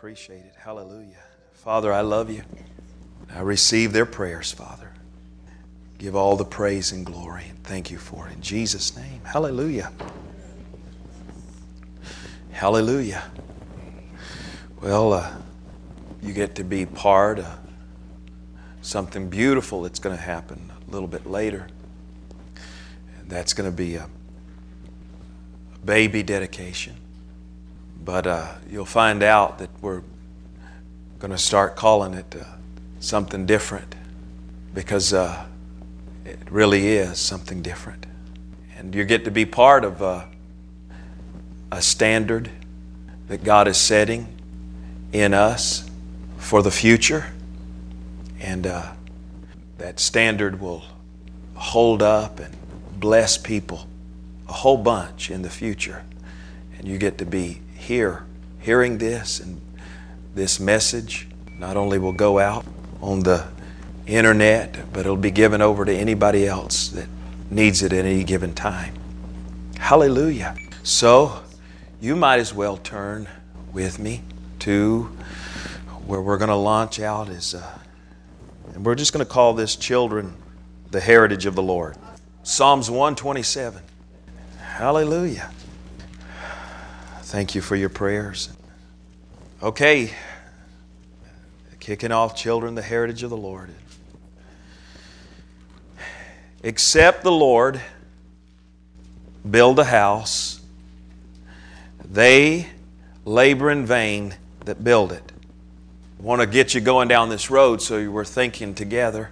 appreciate it. Hallelujah. Father, I love you. I receive their prayers, Father. Give all the praise and glory, and thank you for it. In Jesus' name. Hallelujah. Hallelujah. Well, you get to be part of something beautiful that's going to happen a little bit later. And that's going to be a baby dedication. But you'll find out that we're going to start calling it something different, because it really is something different. And you get to be part of a standard that God is setting in us for the future. And that standard will hold up and bless people a whole bunch in the future. And you get to be here, hearing this, and this message not only will go out on the internet, but it'll be given over to anybody else that needs it at any given time. Hallelujah. So you might as well turn with me to where we're going to launch out and we're just going to call this children the heritage of the Lord. Psalms 127. Hallelujah. Thank you for your prayers. Okay. Kicking off, children, the heritage of the Lord. Except the Lord build a house, they labor in vain that build it. I want to get you going down this road, so we're thinking together.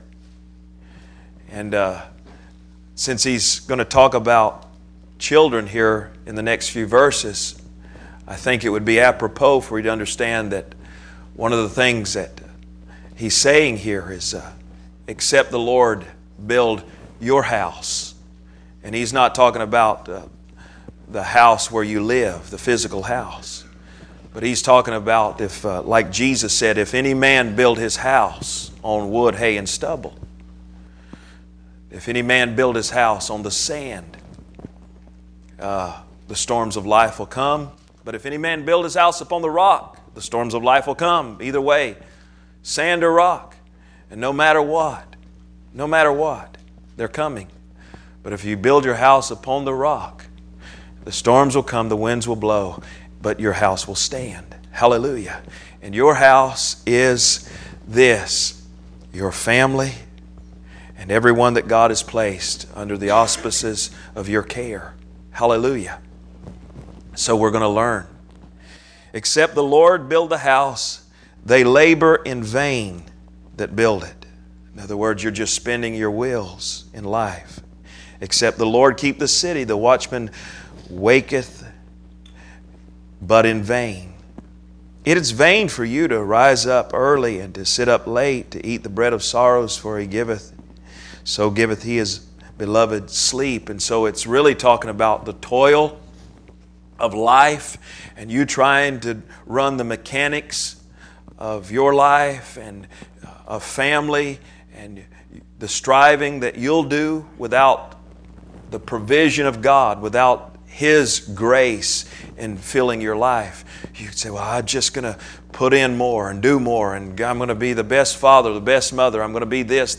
And since he's going to talk about children here in the next few verses, I think it would be apropos for you to understand that one of the things that he's saying here is, except the Lord build your house. And he's not talking about the house where you live, the physical house. But he's talking about, if, like Jesus said, if any man build his house on wood, hay, and stubble, if any man build his house on the sand, the storms of life will come. But if any man build his house upon the rock, the storms of life will come. Either way, sand or rock. And no matter what, they're coming. But if you build your house upon the rock, the storms will come, the winds will blow, but your house will stand. Hallelujah. And your house is this, your family and everyone that God has placed under the auspices of your care. Hallelujah. So we're going to learn. Except the Lord build the house, they labor in vain that build it. In other words, you're just spinning your wheels in life. Except the Lord keep the city, the watchman waketh, but in vain. It is vain for you to rise up early and to sit up late to eat the bread of sorrows, for he giveth, so giveth he his beloved sleep. And so it's really talking about the toil of life and you trying to run the mechanics of your life and of family, and the striving that you'll do without the provision of God, without His grace in filling your life. You could say, well, I'm just going to put in more and do more, and I'm going to be the best father, the best mother. I'm going to be this.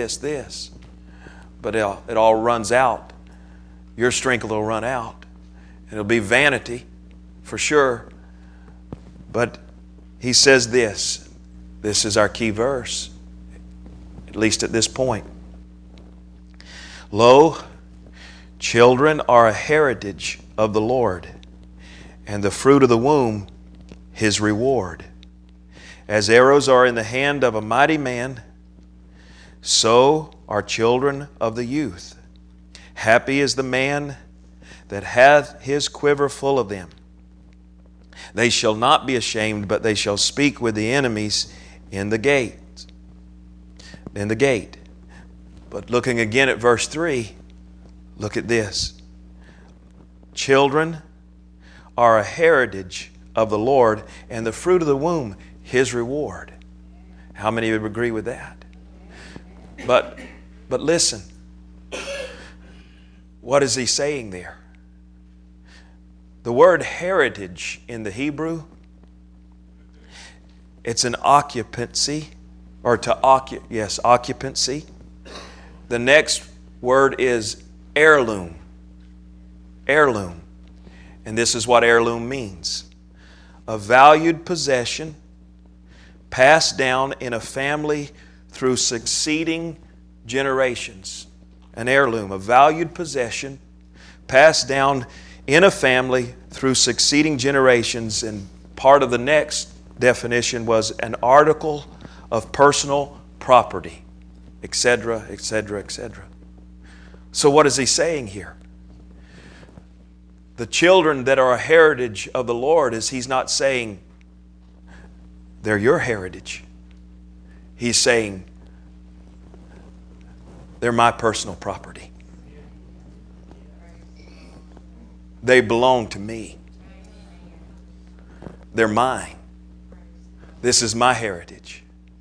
But it all runs out. Your strength will run out. It'll be vanity for sure. But he says this. This is our key verse, at least at this point. Lo, children are a heritage of the Lord, and the fruit of the womb His reward. As arrows are in the hand of a mighty man, so are children of the youth. Happy is the man that hath his quiver full of them. They shall not be ashamed, but they shall speak with the enemies in the gate. But looking again at verse 3, look at this. Children are a heritage of the Lord, and the fruit of the womb His reward. How many would agree with that? But listen, what is he saying there? The word heritage in the Hebrew It's an occupancy, or occupancy. The next word is heirloom. Heirloom. And this is what heirloom means. A valued possession passed down in a family through succeeding generations. An heirloom, a valued possession passed down in a family through succeeding generations. And part of the next definition was an article of personal property, etc., etc., etc. So what is he saying here? The children that are a heritage of the Lord, is He's not saying they're your heritage. He's saying they're my personal property. They belong to me. They're mine. This is my heritage.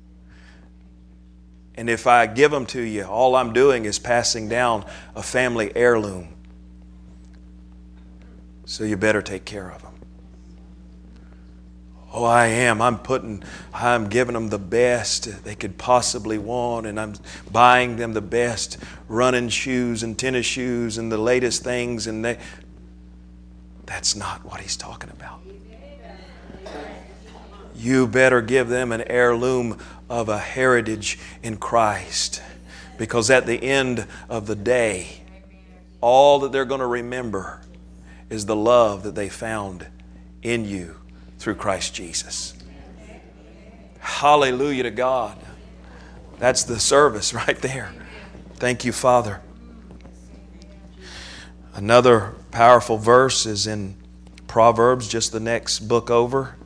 And if I give them to you, all I'm doing is passing down a family heirloom. So you better take care of them. Oh, I am. I'm giving them the best they could possibly want, and I'm buying them the best running shoes and tennis shoes and the latest things, and that's not what he's talking about. You better give them an heirloom of a heritage in Christ, because at the end of the day, all that they're going to remember is the love that they found in you through Christ Jesus. Hallelujah to God. That's the service right there. Thank you, Father. Another powerful verse is in Proverbs, just the next book over.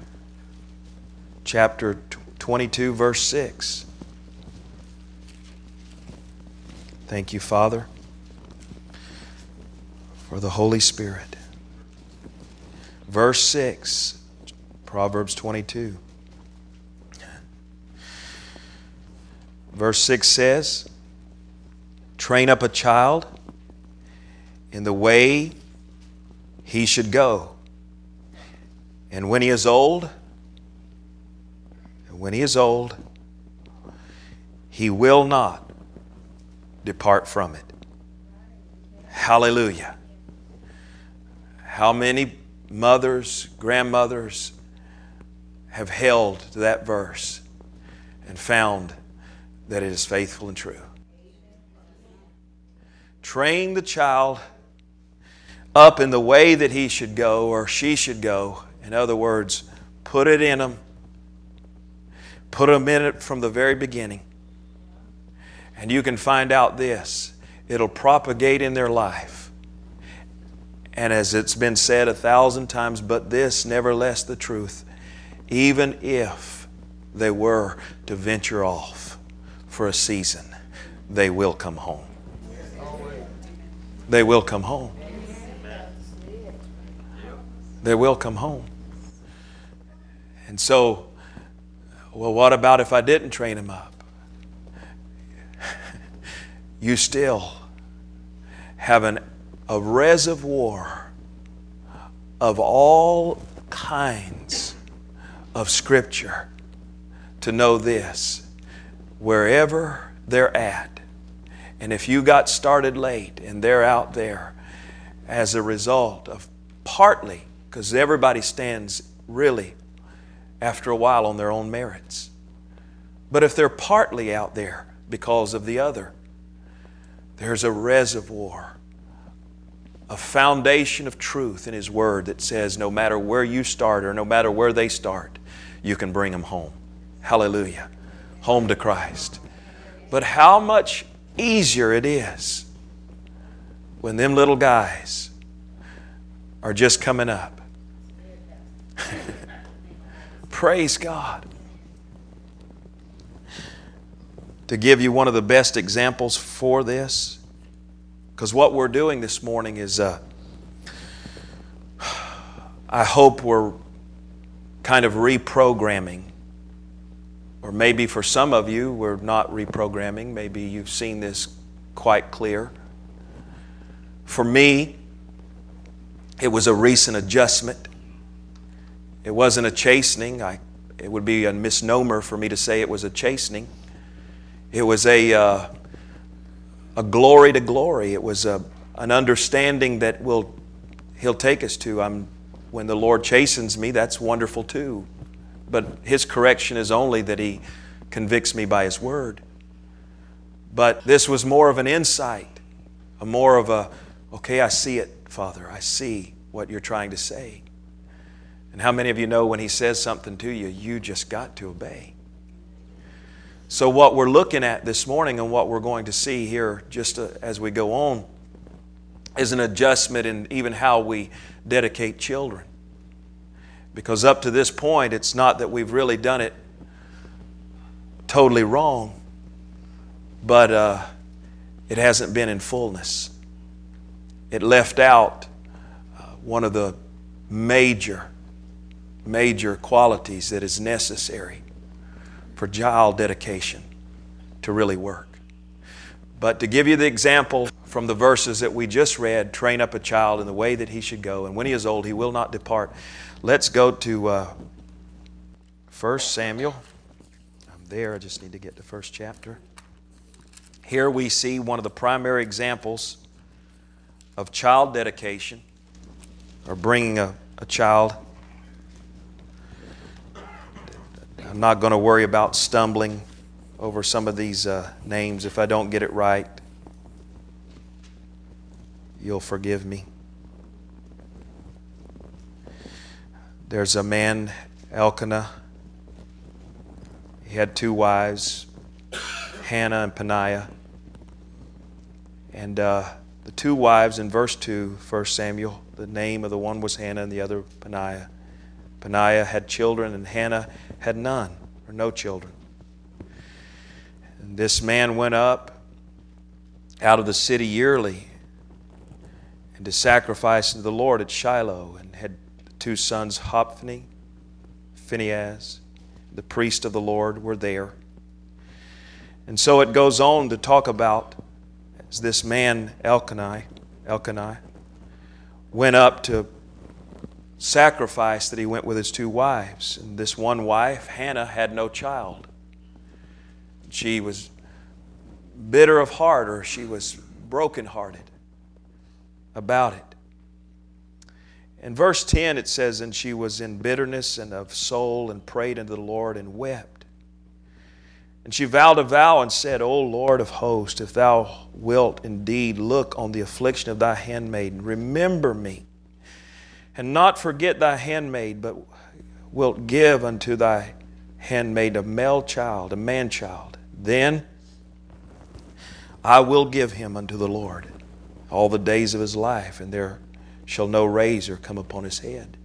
Chapter 22, verse 6. Thank you, Father, for the Holy Spirit. Verse 6, Proverbs 22. Verse 6 says, train up a child in the way he should go. And when he is old, he will not depart from it. Hallelujah. How many mothers, grandmothers have held to that verse and found that it is faithful and true? Train the child up in the way that he should go or she should go. In other words, put it in them. Put them in it from the very beginning. And you can find out this. It'll propagate in their life. And as it's been said 1,000 times, but this nevertheless the truth, even if they were to venture off for a season, they will come home. They will come home. They will come home. And so, well, what about if I didn't train them up? You still have a reservoir of all kinds of Scripture to know this. Wherever they're at, and if you got started late and they're out there as a result of partly, because everybody stands really after a while on their own merits. But if they're partly out there because of the other, there's a reservoir, a foundation of truth in His Word that says no matter where you start or no matter where they start, you can bring them home. Hallelujah. Home to Christ. But how much easier it is when them little guys are just coming up. Praise God. To give you one of the best examples for this, because what we're doing this morning is, I hope we're kind of reprogramming. Or maybe for some of you, we're not reprogramming. Maybe you've seen this quite clear. For me, it was a recent adjustment. It wasn't a chastening. I it would be a misnomer for me to say it was a chastening. It was a glory to glory. It was an understanding that He'll take us to. When the Lord chastens me, that's wonderful too. But His correction is only that He convicts me by His Word. But this was more of an insight, more of a, okay, I see it, Father. I see what you're trying to say. And how many of you know when He says something to you, you just got to obey? So what we're looking at this morning and what we're going to see here just as we go on is an adjustment in even how we dedicate children. Because up to this point, it's not that we've really done it totally wrong, but it hasn't been in fullness. It left out one of the major qualities that is necessary for child dedication to really work. But to give you the example from the verses that we just read, train up a child in the way that he should go, and when he is old, he will not depart. Let's go to 1 Samuel. I'm there, I just need to get to the first chapter. Here we see one of the primary examples of child dedication, or bringing a child. I'm not going to worry about stumbling over some of these names. If I don't get it right, you'll forgive me. There's a man, Elkanah. He had 2 wives, Hannah and Peninnah. And the 2 wives in verse 2, 1 Samuel, the name of the one was Hannah and the other Peninnah. Peninnah had children and Hannah had none, or no children. And this man went up out of the city yearly and to sacrifice to the Lord at Shiloh, and had 2 sons, Hophni, Phinehas, the priest of the Lord, were there. And so it goes on to talk about as this man Elkanah went up to sacrifice, that he went with his 2 wives. And this one wife, Hannah, had no child. She was bitter of heart, or she was brokenhearted about it. In verse 10 it says, and she was in bitterness and of soul, and prayed unto the Lord and wept. And she vowed a vow and said, O Lord of hosts, if thou wilt indeed look on the affliction of thy handmaiden, remember me, and not forget thy handmaid, but wilt give unto thy handmaid a male child, a man-child, then I will give him unto the Lord all the days of his life, and there shall no razor come upon his head.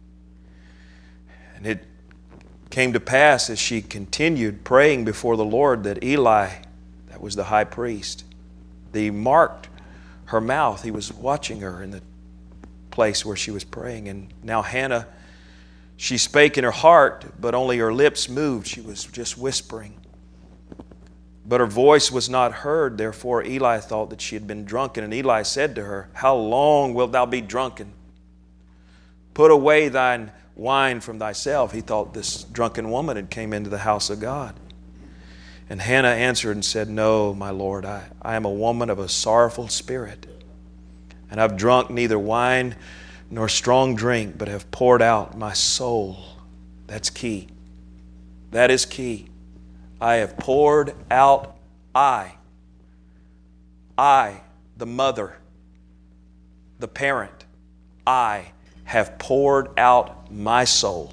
And it came to pass as she continued praying before the Lord that Eli, that was the high priest, he marked her mouth. He was watching her in the place where she was praying. And now Hannah, she spake in her heart, but only her lips moved. She was just whispering. But her voice was not heard. Therefore Eli thought that she had been drunken. And Eli said to her, How long wilt thou be drunken? Put away thine wine from thyself. He thought this drunken woman had came into the house of God. And Hannah answered and said, No, my Lord, I am a woman of a sorrowful spirit. And I've drunk neither wine nor strong drink, but have poured out my soul. That's key. That is key. I have poured out, I, the mother, the parent, I have poured out my soul.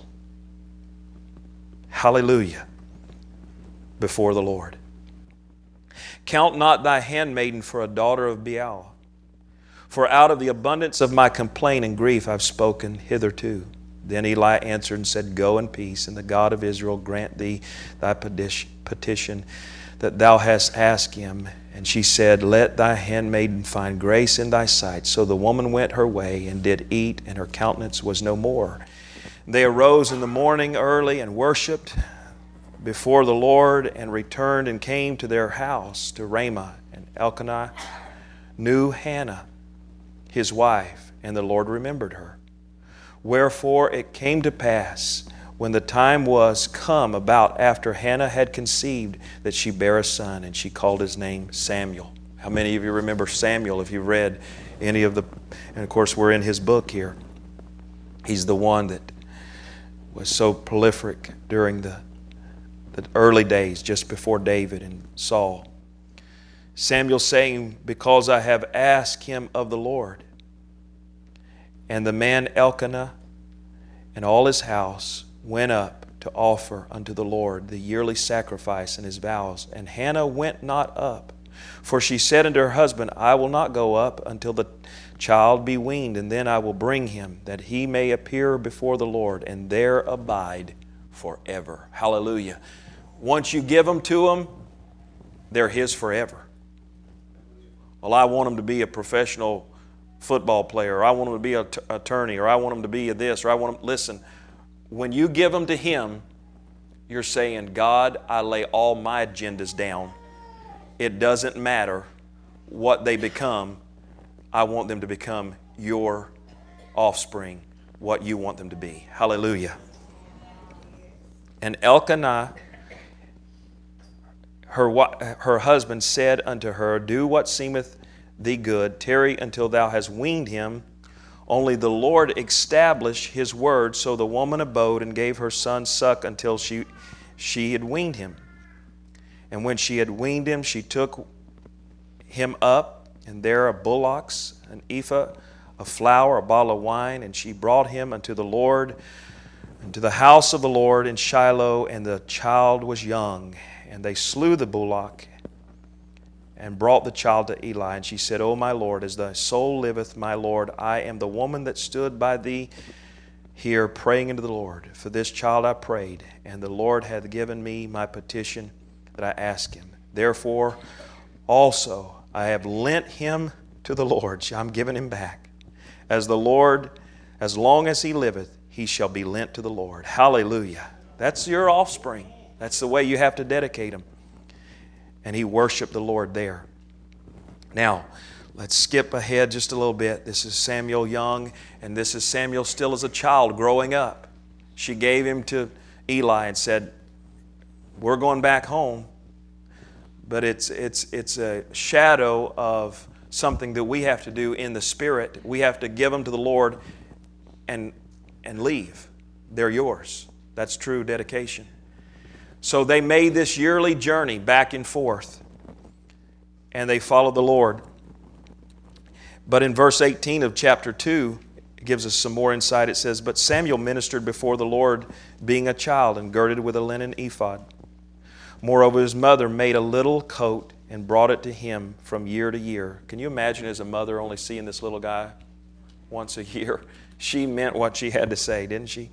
Hallelujah. Before the Lord. Count not thy handmaiden for a daughter of Belial, for out of the abundance of my complaint and grief I've spoken hitherto. Then Eli answered and said, Go in peace, and the God of Israel grant thee thy petition that thou hast asked him. And she said, Let thy handmaiden find grace in thy sight. So the woman went her way and did eat, and her countenance was no more. They arose in the morning early and worshipped before the Lord, and returned and came to their house to Ramah. And Elkanah knew Hannah, his wife, and the Lord remembered her. Wherefore it came to pass, when the time was come about after Hannah had conceived, that she bare a son, and she called his name Samuel. How many of you remember Samuel if you've read any of the... And of course we're in his book here. He's the one that was so prolific during the early days, just before David and Saul. Samuel saying, because I have asked him of the Lord. And the man Elkanah and all his house went up to offer unto the Lord the yearly sacrifice and his vows. And Hannah went not up, for she said unto her husband, I will not go up until the child be weaned, and then I will bring him, that he may appear before the Lord, and there abide forever. Hallelujah. Once you give them to him, they're his forever. Well, I want him to be a professional football player, or I want him to be an attorney, or I want him to be a this, or I want him... Listen, when you give them to him, you're saying, God, I lay all my agendas down. It doesn't matter what they become. I want them to become your offspring, what you want them to be. Hallelujah. And Elkanah, her husband, said unto her, do what seemeth thee good, tarry until thou hast weaned him. Only the Lord established his word. So the woman abode and gave her son suck until she had weaned him. And when she had weaned him, she took him up, and there a bullocks, an ephah of flour, a bottle of wine, and she brought him unto the Lord, into the house of the Lord in Shiloh, and the child was young. And they slew the bullock and brought the child to Eli. And she said, O my Lord, as thy soul liveth, my Lord, I am the woman that stood by thee here praying unto the Lord. For this child I prayed, and the Lord hath given me my petition that I asked him. Therefore also I have lent him to the Lord. I'm giving him back. As the Lord, as long as he liveth, he shall be lent to the Lord. Hallelujah. That's your offspring. That's the way you have to dedicate them. And he worshiped the Lord there. Now, let's skip ahead just a little bit. This is Samuel young, and this is Samuel still as a child growing up. She gave him to Eli and said, we're going back home. But it's a shadow of something that we have to do in the Spirit. We have to give them to the Lord and leave. They're yours. That's true dedication. So they made this yearly journey back and forth, and they followed the Lord. But in verse 18 of chapter 2, it gives us some more insight. It says, but Samuel ministered before the Lord, being a child, and girded with a linen ephod. Moreover, his mother made a little coat and brought it to him from year to year. Can you imagine as a mother only seeing this little guy once a year? She meant what she had to say, didn't she?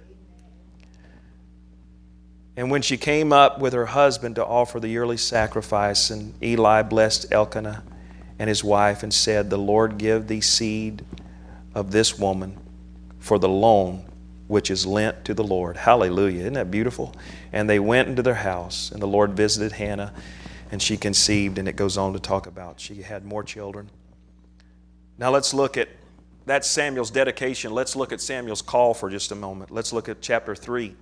And when she came up with her husband to offer the yearly sacrifice, and Eli blessed Elkanah and his wife and said, the Lord give thee seed of this woman for the loan which is lent to the Lord. Hallelujah. Isn't that beautiful? And they went into their house, and the Lord visited Hannah, and she conceived, and it goes on to talk about she had more children. Now let's look at, that's Samuel's dedication. Let's look at Samuel's call for just a moment. Let's look at chapter 3.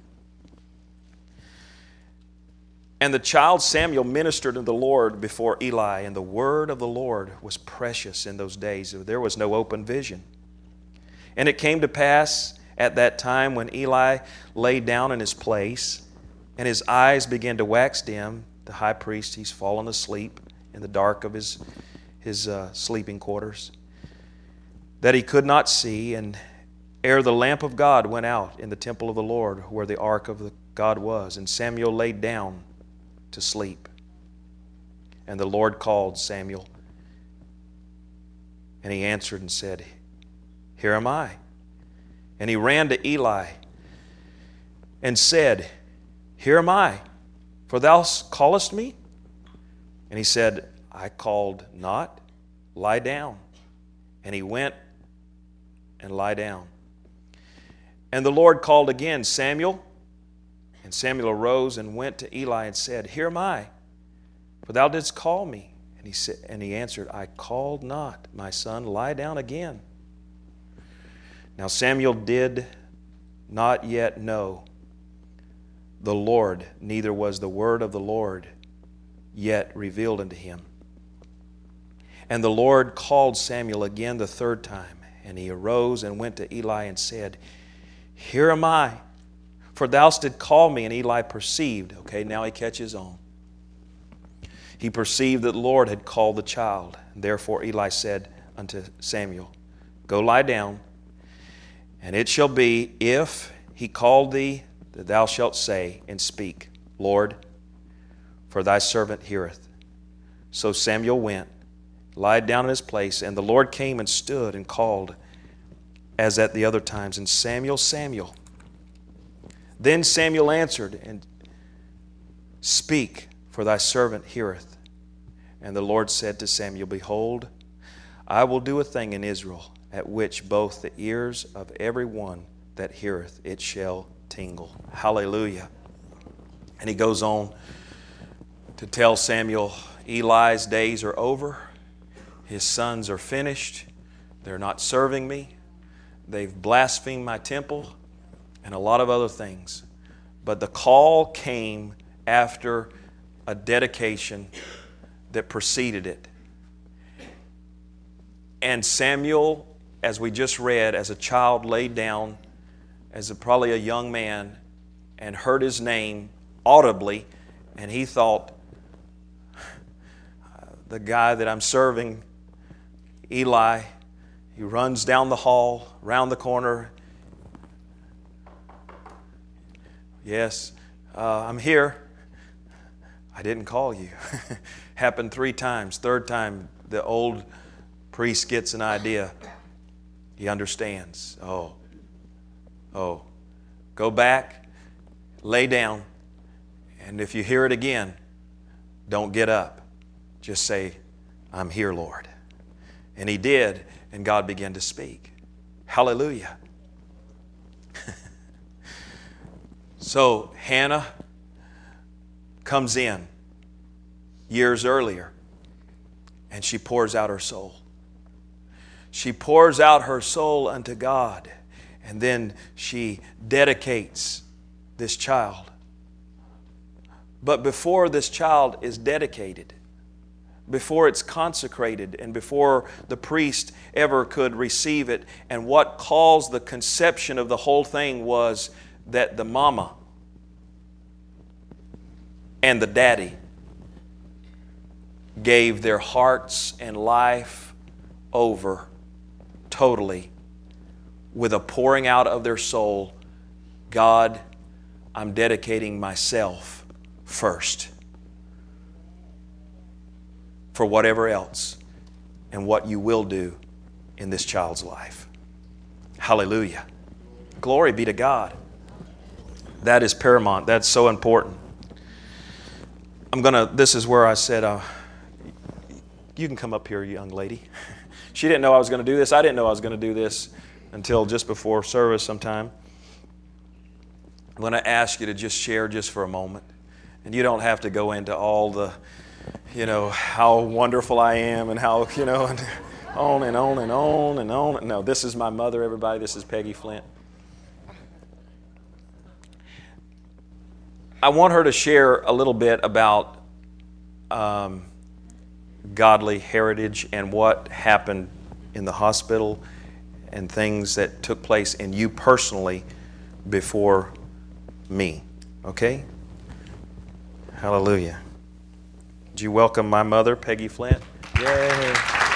And the child Samuel ministered to the Lord before Eli, and the word of the Lord was precious in those days. There was no open vision. And it came to pass at that time when Eli lay down in his place, and his eyes began to wax dim, the high priest, he's fallen asleep in the dark of his sleeping quarters, that he could not see, and ere the lamp of God went out in the temple of the Lord, where the ark of the God was, and Samuel laid down to sleep. And the Lord called Samuel, and he answered and said, here am I. And he ran to Eli and said, here am I, for thou callest me? And he said, I called not, lie down. And he went and lie down. And the Lord called again, Samuel. And Samuel arose and went to Eli and said, here am I, for thou didst call me. And he answered, I called not, my son, lie down again. Now Samuel did not yet know the Lord, neither was the word of the Lord yet revealed unto him. And the Lord called Samuel again the third time, and he arose and went to Eli and said, Here am I, for thou didst call me. And Eli perceived. Okay, now he catches on. He perceived that the Lord had called the child. Therefore Eli said unto Samuel, Go lie down, and it shall be, if he called thee, that thou shalt say and speak, Lord, for thy servant heareth. So Samuel went, lied down in his place, and the Lord came and stood and called as at the other times, and Samuel, Samuel. Then Samuel answered, and Speak, for thy servant heareth. And the Lord said to Samuel, Behold, I will do a thing in Israel, at which both the ears of every one that heareth it shall tingle. Hallelujah. And he goes on to tell Samuel, Eli's days are over. His sons are finished. They're not serving me. They've blasphemed my temple and a lot of other things. But the call came after a dedication that preceded it. And Samuel, as we just read, as a child laid down, as probably a young man, and heard his name audibly, and he thought, the guy that I'm serving, Eli, he runs down the hall, around the corner. Yes, I'm here. I didn't call you. Happened 3 times. Third time, the old priest gets an idea. He understands. Oh, go back, lay down, and if you hear it again, don't get up. Just say, I'm here, Lord. And he did, and God began to speak. Hallelujah. So Hannah comes in years earlier, and she pours out her soul. She pours out her soul unto God, and then she dedicates this child. But before this child is dedicated, before it's consecrated, and before the priest ever could receive it, and what caused the conception of the whole thing was that the mama and the daddy gave their hearts and life over totally, with a pouring out of their soul. God, I'm dedicating myself first for whatever else and what you will do in this child's life. Hallelujah. Glory be to God. That is paramount. That's so important. This is where I said, you can come up here, young lady. She didn't know I was going to do this. I didn't know I was going to do this until just before service sometime. I'm going to ask you to just share just for a moment. And you don't have to go into all the, how wonderful I am and how, and on and on and on and on. No, this is my mother, everybody. This is Peggy Flint. I want her to share a little bit about godly heritage and what happened in the hospital and things that took place in you personally before me. Okay? Hallelujah. Would you welcome my mother, Peggy Flint? Yay.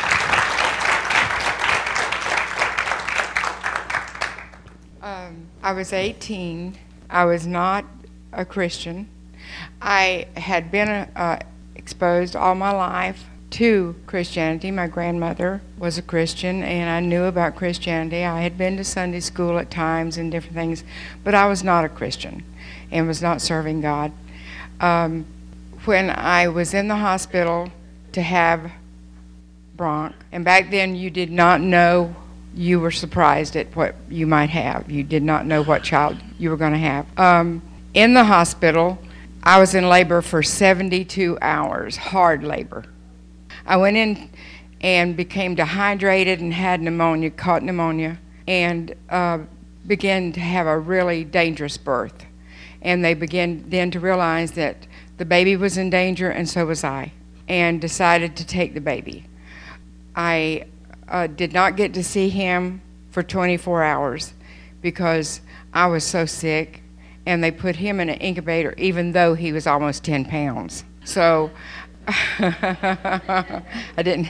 I was 18. I was not a Christian. I had been exposed all my life to Christianity. My grandmother was a Christian, and I knew about Christianity. I had been to Sunday school at times and different things, but I was not a Christian and was not serving God. When I was in the hospital to have bronch, and back then you did not know, you were surprised at what you might have. You did not know what child you were going to have. In the hospital, I was in labor for 72 hours, hard labor. I went in and became dehydrated and had pneumonia, caught pneumonia, and began to have a really dangerous birth. And they began then to realize that the baby was in danger, and so was I, and decided to take the baby. I did not get to see him for 24 hours because I was so sick, and they put him in an incubator even though he was almost 10 pounds. So I didn't.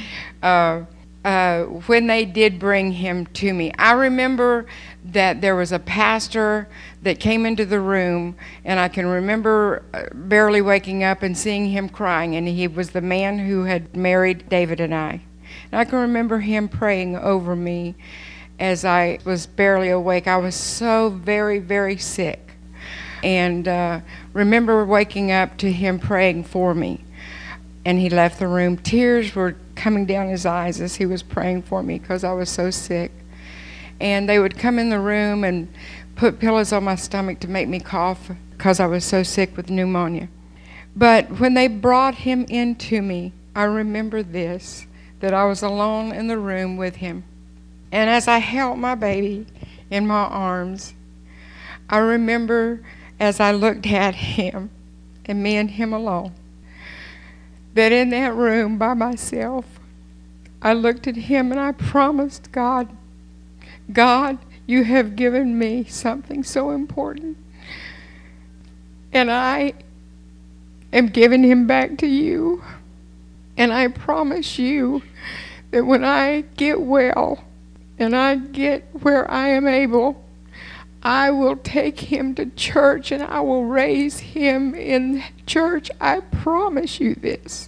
When they did bring him to me, I remember that there was a pastor that came into the room, and I can remember barely waking up and seeing him crying, and he was the man who had married David and I. And I can remember him praying over me as I was barely awake. I was so very, very sick. And remember waking up to him praying for me. And he left the room. Tears were coming down his eyes as he was praying for me because I was so sick. And they would come in the room and put pillows on my stomach to make me cough because I was so sick with pneumonia. But when they brought him into me, I remember this, that I was alone in the room with him. And as I held my baby in my arms, I remember as I looked at him, and me and him alone, that in that room by myself, I looked at him and I promised God, God, you have given me something so important, and I am giving him back to you. And I promise you that when I get well and I get where I am able, I will take him to church and I will raise him in church. I promise you this.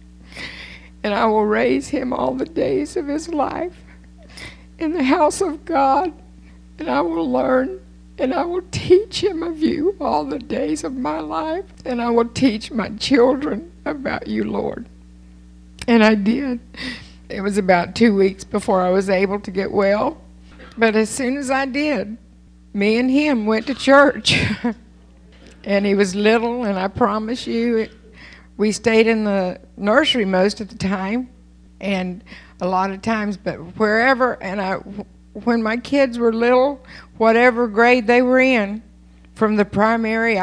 And I will raise him all the days of his life in the house of God. And I will learn and I will teach him of you all the days of my life. And I will teach my children about you, Lord. And I did. It was about 2 weeks before I was able to get well. But as soon as I did, me and him went to church. And he was little, and I promise you, we stayed in the nursery most of the time, and a lot of times, but wherever, and when my kids were little, whatever grade they were in, from the primary,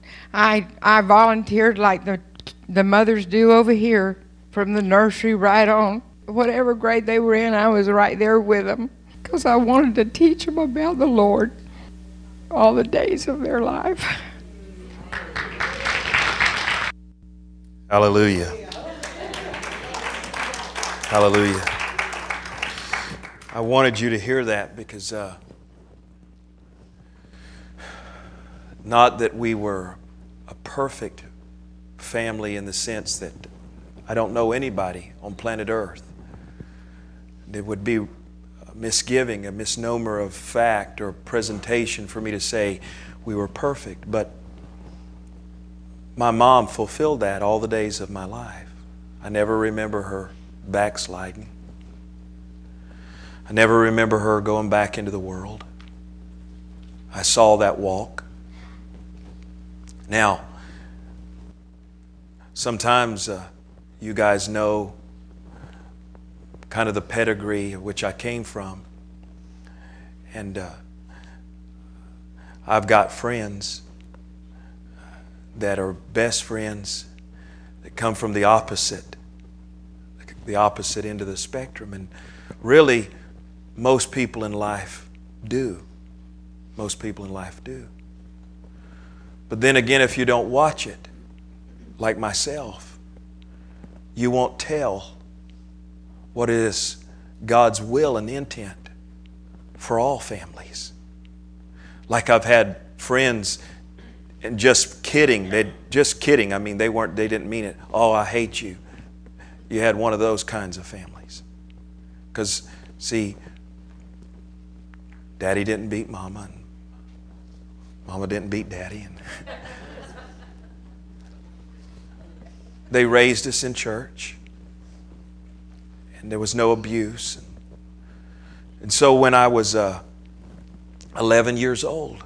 I volunteered like the mothers do over here, from the nursery right on. Whatever grade they were in, I was right there with them because I wanted to teach them about the Lord all the days of their life. Hallelujah. Hallelujah. I wanted you to hear that because not that we were a perfect family in the sense that I don't know anybody on planet Earth. It would be a misgiving, a misnomer of fact or presentation for me to say we were perfect. But my mom fulfilled that all the days of my life. I never remember her backsliding. I never remember her going back into the world. I saw that walk. Now, sometimes you guys know kind of the pedigree of which I came from. And I've got friends that are best friends that come from the opposite end of the spectrum. And really, most people in life do. Most people in life do. But then again, if you don't watch it, like myself, you won't tell what is God's will and intent for all families. Like I've had friends, and just kidding, I mean, they didn't mean it. Oh, I hate you. You had one of those kinds of families. Because, see, Daddy didn't beat Mama, and Mama didn't beat Daddy. And they raised us in church, and there was no abuse. And so when I was 11 years old,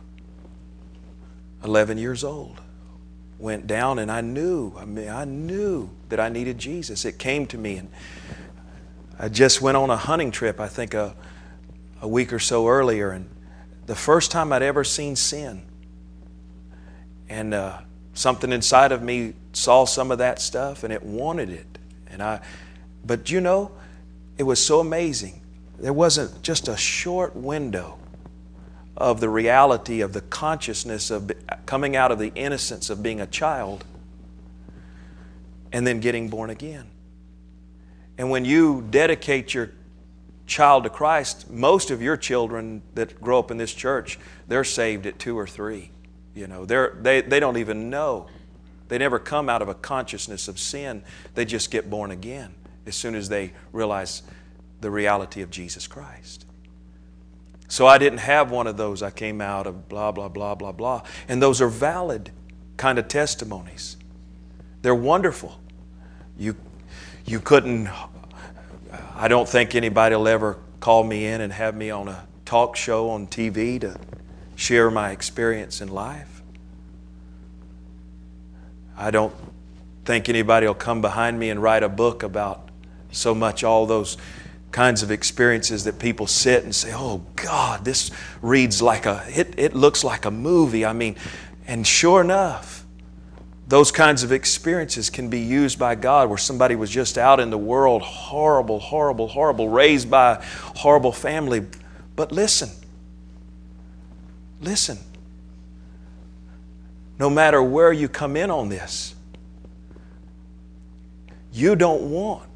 went down, and I knew that I needed Jesus. It came to me, and I just went on a hunting trip, I think a week or so earlier, and the first time I'd ever seen sin. And something inside of me saw some of that stuff and it wanted it. But you know, it was so amazing. There wasn't just a short window of the reality of the consciousness of coming out of the innocence of being a child and then getting born again. And when you dedicate your child to Christ, most of your children that grow up in this church, they're saved at 2 or 3. You know, they don't even know. They never come out of a consciousness of sin. They just get born again as soon as they realize the reality of Jesus Christ. So I didn't have one of those. I came out of blah, blah, blah, blah, blah. And those are valid kind of testimonies. They're wonderful. You couldn't, I don't think anybody will ever call me in and have me on a talk show on TV to share my experience in life. I don't think anybody will come behind me and write a book about so much all those kinds of experiences that people sit and say, oh God, this reads like it looks like a movie. I mean, and sure enough, those kinds of experiences can be used by God where somebody was just out in the world, horrible, horrible, horrible, raised by a horrible family. But listen, no matter where you come in on this, you don't want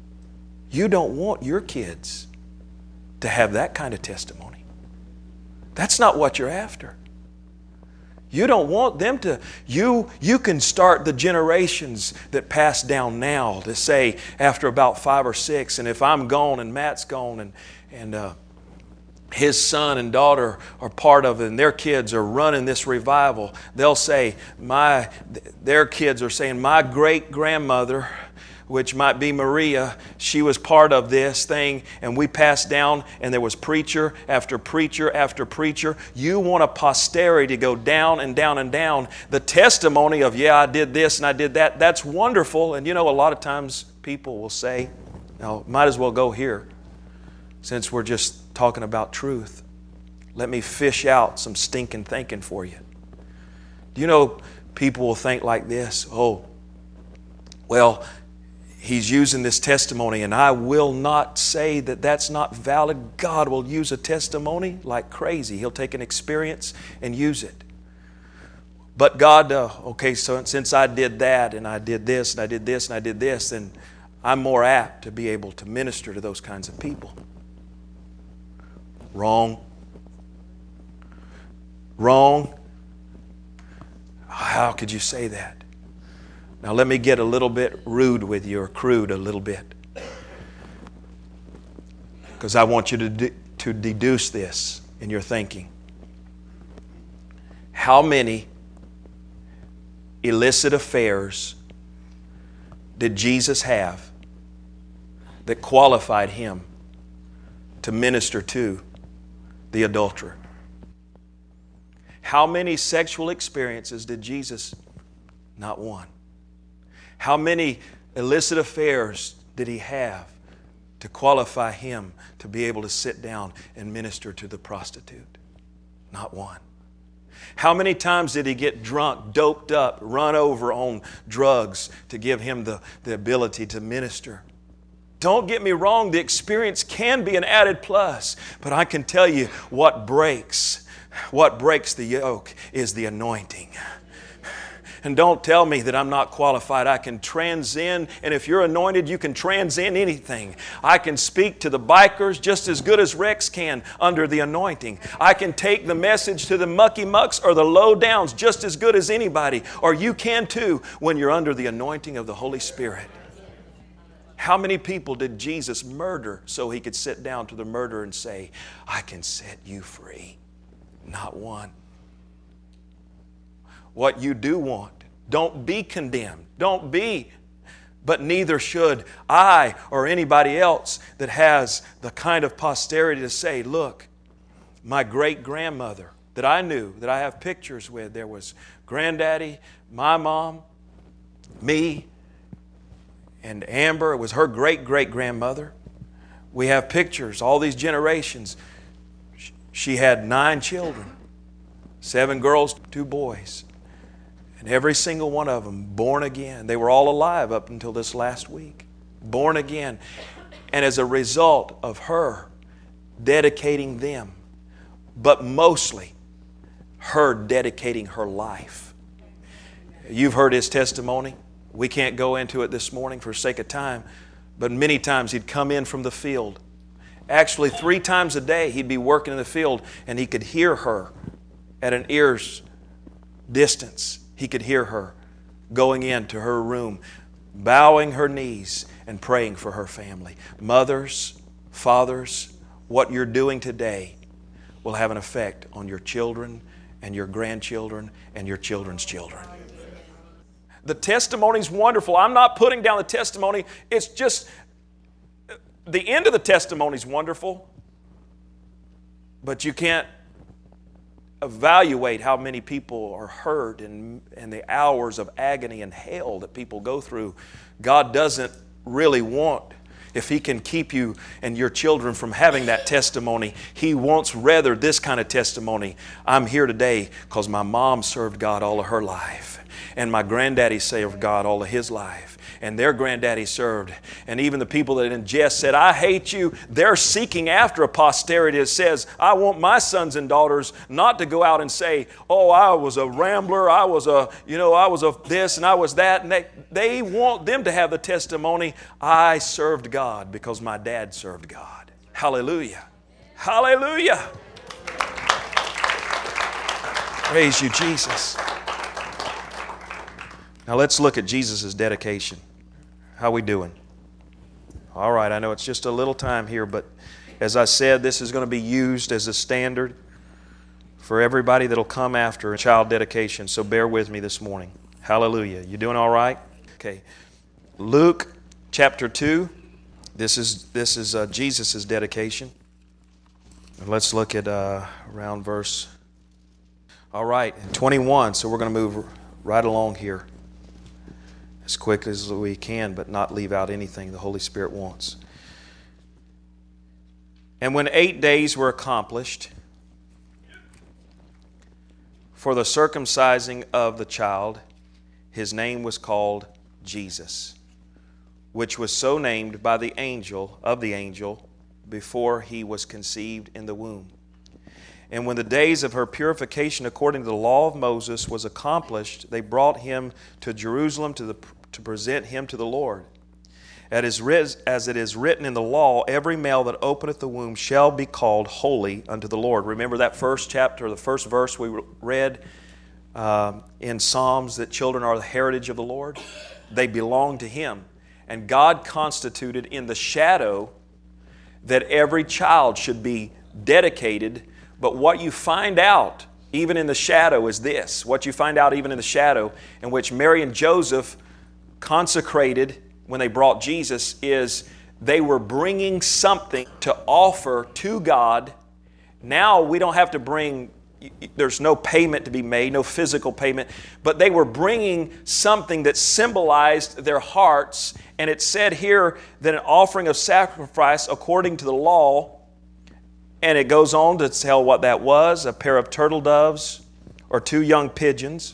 your kids to have that kind of testimony. That's not what you're after. You don't want them to, you can start the generations that pass down now to say after about 5 or 6, and if I'm gone and Matt's gone and his son and daughter are part of it and their kids are running this revival, they'll say, their kids are saying, my great-grandmother, which might be Maria, she was part of this thing, and we passed down, and there was preacher after preacher after preacher. You want a posterity to go down and down and down. The testimony of, yeah, I did this and I did that, that's wonderful. And you know, a lot of times people will say, no, might as well go here, since we're just talking about truth. Let me fish out some stinking thinking for you. Do you know, people will think like this, oh, well, he's using this testimony, and I will not say that that's not valid. God will use a testimony like crazy. He'll take an experience and use it. But God, okay, so since I did that, and I did this, and I did this, and I did this, then I'm more apt to be able to minister to those kinds of people. Wrong. Wrong. How could you say that? Now let me get a little bit rude with you, or crude a little bit. Because I want you to deduce this in your thinking. How many illicit affairs did Jesus have that qualified Him to minister to the adulterer? How many sexual experiences did Jesus? Not one. How many illicit affairs did He have to qualify Him to be able to sit down and minister to the prostitute? Not one. How many times did He get drunk, doped up, run over on drugs to give Him the ability to minister? Don't get me wrong, the experience can be an added plus, but I can tell you what breaks the yoke is the anointing. And don't tell me that I'm not qualified. I can transcend, and if you're anointed, you can transcend anything. I can speak to the bikers just as good as Rex can under the anointing. I can take the message to the mucky mucks or the low downs just as good as anybody, or you can too when you're under the anointing of the Holy Spirit. How many people did Jesus murder so He could sit down to the murderer and say, I can set you free? Not one. What you do want, don't be condemned. Don't be, but neither should I or anybody else that has the kind of posterity to say, look, my great-grandmother that I knew, that I have pictures with, there was Granddaddy, my mom, me, and Amber. It was her great-great-grandmother. We have pictures, all these generations. She had 9 children, 7 girls, 2 boys. And every single one of them born again. They were all alive up until this last week. Born again. And as a result of her dedicating them, but mostly her dedicating her life. You've heard his testimony. We can't go into it this morning for sake of time, but many times he'd come in from the field. Actually, 3 times a day he'd be working in the field, and he could hear her at an ear's distance. He could hear her going into her room, bowing her knees and praying for her family. Mothers, fathers, what you're doing today will have an effect on your children and your grandchildren and your children's children. The testimony's wonderful. I'm not putting down the testimony. It's just the end of the testimony's wonderful, but you can't evaluate how many people are hurt and the hours of agony and hell that people go through. God doesn't really want, if He can keep you and your children from having that testimony, He wants rather this kind of testimony. I'm here today because my mom served God all of her life, and my granddaddy served God all of his life, and their granddaddy served. And even the people that in jest said, I hate you, they're seeking after a posterity that says, I want my sons and daughters not to go out and say, oh, I was a rambler, I was a this and I was that. And they want them to have the testimony, I served God because my dad served God. Hallelujah. Hallelujah. Praise you, Jesus. Now let's look at Jesus' dedication. How we doing? All right, I know it's just a little time here, but as I said, this is going to be used as a standard for everybody that'll come after a child dedication, so bear with me this morning. Hallelujah. You doing all right? Okay. Luke chapter 2. This is Jesus' dedication. Let's look at around verse, all right, 21. So we're going to move right along here as quick as we can, but not leave out anything the Holy Spirit wants. And when 8 days were accomplished for the circumcising of the child, his name was called Jesus, which was so named by the angel before he was conceived in the womb. And when the days of her purification according to the law of Moses was accomplished, they brought him to Jerusalem to present him to the Lord. As it is written in the law, every male that openeth the womb shall be called holy unto the Lord. Remember that first chapter, the first verse we read in Psalms, that children are the heritage of the Lord? They belong to Him. And God constituted in the shadow that every child should be dedicated. But what you find out even in the shadow is this. What you find out even in the shadow, in which Mary and Joseph consecrated when they brought Jesus, is they were bringing something to offer to God. Now we don't have to bring, there's no payment to be made, no physical payment, but they were bringing something that symbolized their hearts. And it said here that an offering of sacrifice according to the law, and it goes on to tell what that was, a pair of turtle doves or 2 young pigeons.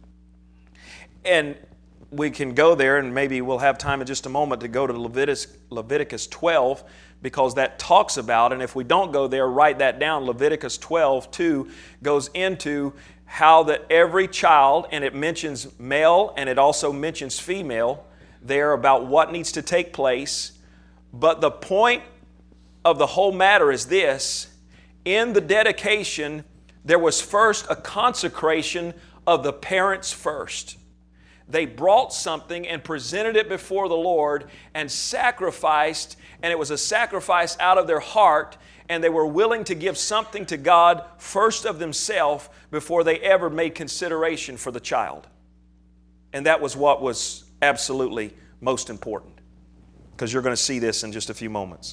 And we can go there, and maybe we'll have time in just a moment to go to Leviticus 12, because that talks about, and if we don't go there, write that down. Leviticus 12:2 goes into how that every child, and it mentions male and it also mentions female there about what needs to take place. But the point of the whole matter is this: in the dedication, there was first a consecration of the parents first. They brought something and presented it before the Lord and sacrificed, and it was a sacrifice out of their heart, and they were willing to give something to God first of themselves before they ever made consideration for the child. And that was what was absolutely most important, because you're going to see this in just a few moments.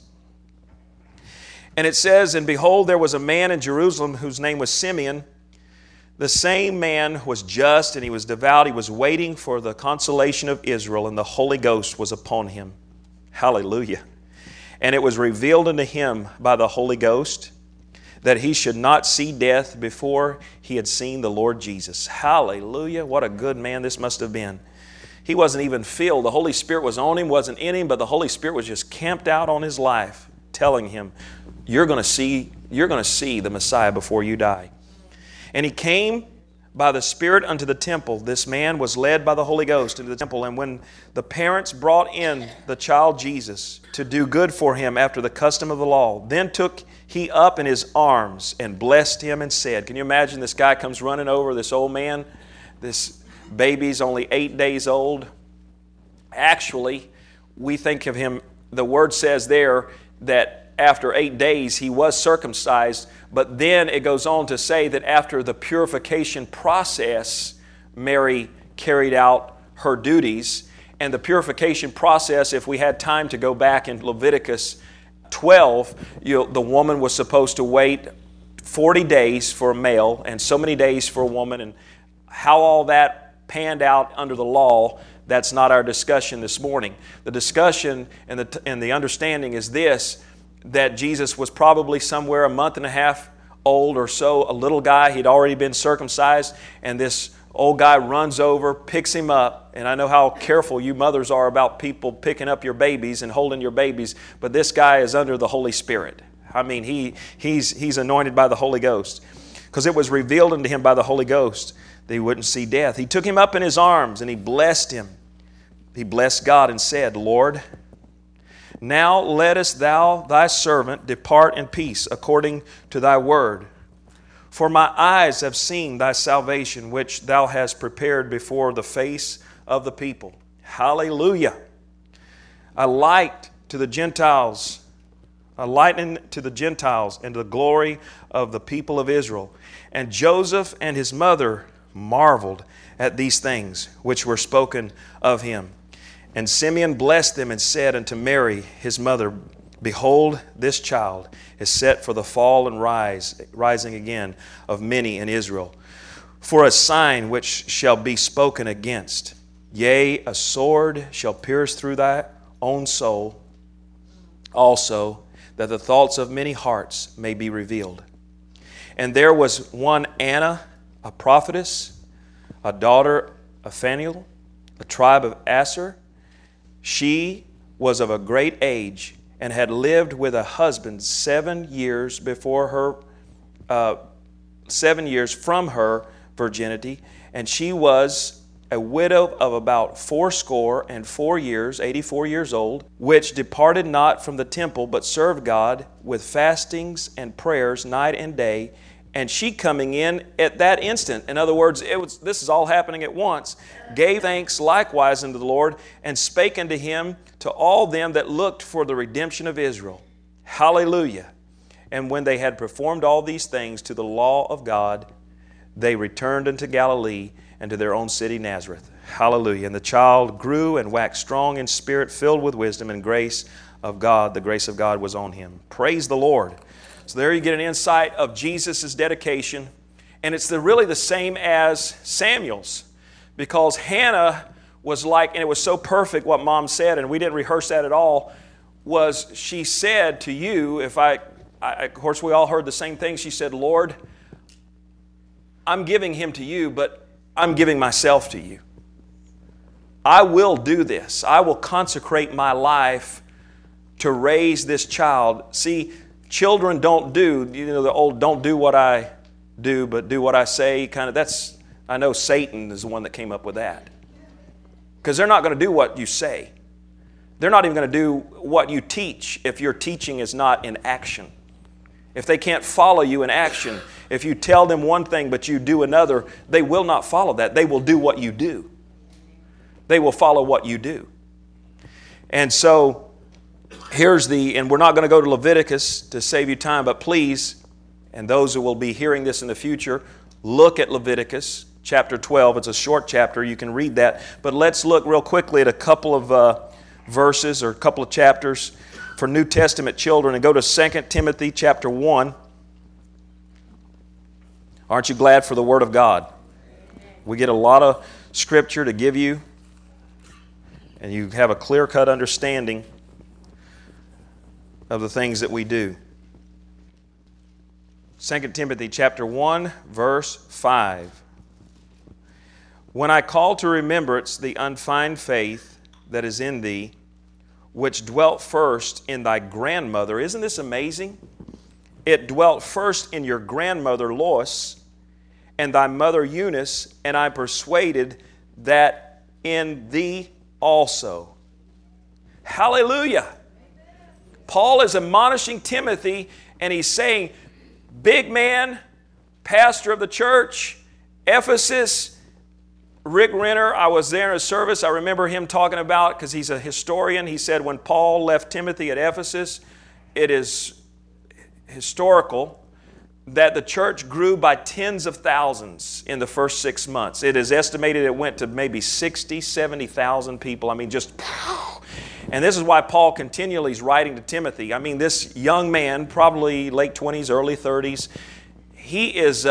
And it says, and behold, there was a man in Jerusalem whose name was Simeon. The same man was just and he was devout. He was waiting for the consolation of Israel, and the Holy Ghost was upon him. Hallelujah. And it was revealed unto him by the Holy Ghost that he should not see death before he had seen the Lord Jesus. Hallelujah. What a good man this must have been. He wasn't even filled. The Holy Spirit was on him, wasn't in him, but the Holy Spirit was just camped out on his life, telling him, you're going to see the Messiah before you die. And he came by the Spirit unto the temple. This man was led by the Holy Ghost into the temple. And when the parents brought in the child Jesus to do good for him after the custom of the law, then took he up in his arms and blessed him and said, can you imagine this guy comes running over, this old man, this baby's only 8 days old. Actually, we think of him, the word says there that after 8 days he was circumcised, but then it goes on to say that after the purification process, Mary carried out her duties. And the purification process, if we had time to go back in Leviticus 12, the woman was supposed to wait 40 days for a male and so many days for a woman, and how all that panned out under the law, that's not our discussion this morning. The discussion and the understanding is this, that Jesus was probably somewhere a month and a half old or so, a little guy. He'd already been circumcised, and this old guy runs over, picks him up. And I know how careful you mothers are about people picking up your babies and holding your babies, but this guy is under the Holy Spirit. I mean, he's anointed by the Holy Ghost, because it was revealed unto him by the Holy Ghost that he wouldn't see death. He took him up in his arms and he blessed him. He blessed God and said, Lord, now lettest thou thy servant depart in peace according to thy word. For my eyes have seen thy salvation, which thou hast prepared before the face of the people. Hallelujah. A light to the Gentiles, a lightning to the Gentiles, and to the glory of the people of Israel. And Joseph and his mother marveled at these things which were spoken of him. And Simeon blessed them and said unto Mary his mother, behold, this child is set for the fall and rising again of many in Israel, for a sign which shall be spoken against. Yea, a sword shall pierce through thy own soul also, that the thoughts of many hearts may be revealed. And there was one Anna, a prophetess, a daughter of Phanuel, a tribe of Aser. She was of a great age and had lived with a husband 7 years before her, 7 years from her virginity, and she was a widow of about 84 years, 84 years old, which departed not from the temple, but served God with fastings and prayers night and day. And she coming in at that instant, in other words, this is all happening at once, gave thanks likewise unto the Lord, and spake unto him to all them that looked for the redemption of Israel. Hallelujah. And when they had performed all these things to the law of God, they returned unto Galilee and to their own city Nazareth. Hallelujah. And the child grew and waxed strong in spirit, filled with wisdom, and grace of God. The grace of God was on him. Praise the Lord. So there you get an insight of Jesus' dedication. And it's really the same as Samuel's, because Hannah was like, and it was so perfect what Mom said, and we didn't rehearse that at all, was she said to you, of course we all heard the same thing, she said, Lord, I'm giving him to you, but I'm giving myself to you. I will do this. I will consecrate my life to raise this child. See, children don't do, the old don't do what I do, but do what I say kind of. That's, I know Satan is the one that came up with that. Because they're not going to do what you say. They're not even going to do what you teach if your teaching is not in action. If they can't follow you in action, if you tell them one thing but you do another, they will not follow that. They will do what you do. They will follow what you do. And so, and we're not going to go to Leviticus to save you time, but please, and those who will be hearing this in the future, look at Leviticus chapter 12. It's a short chapter. You can read that. But let's look real quickly at a couple of verses or a couple of chapters for New Testament children, and go to 2 Timothy chapter 1. Aren't you glad for the Word of God? We get a lot of Scripture to give you, and you have a clear-cut understanding of the things that we do. 2 Timothy chapter 1, verse 5. When I call to remembrance the unfeigned faith that is in thee, which dwelt first in thy grandmother. Isn't this amazing? It dwelt first in your grandmother Lois and thy mother Eunice, and I persuaded that in thee also. Hallelujah! Paul is admonishing Timothy, and he's saying, big man, pastor of the church, Ephesus, Rick Renner, I was there in a service. I remember him talking about, because he's a historian, he said when Paul left Timothy at Ephesus, it is historical that the church grew by tens of thousands in the first 6 months. It is estimated it went to maybe 60, 70,000 people. I mean, just... And this is why Paul continually is writing to Timothy. I mean, this young man, probably late 20s, early 30s, he is,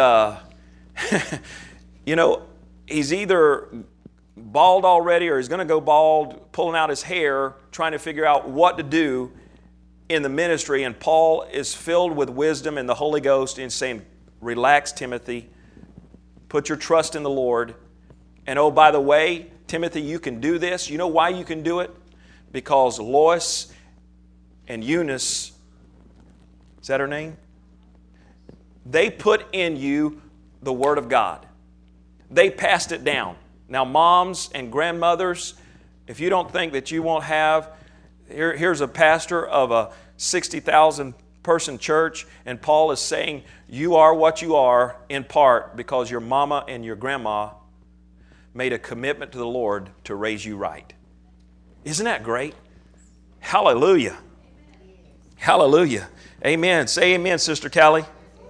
he's either bald already or he's going to go bald, pulling out his hair, trying to figure out what to do in the ministry. And Paul is filled with wisdom and the Holy Ghost and saying, relax, Timothy. Put your trust in the Lord. And oh, by the way, Timothy, you can do this. You know why you can do it? Because Lois and Eunice, is that her name? They put in you the Word of God. They passed it down. Now, moms and grandmothers, if you don't think that you won't have, here's a pastor of a 60,000 person church, and Paul is saying, you are what you are in part because your mama and your grandma made a commitment to the Lord to raise you right. Isn't that great? Hallelujah. Hallelujah. Amen. Say amen, Sister Callie.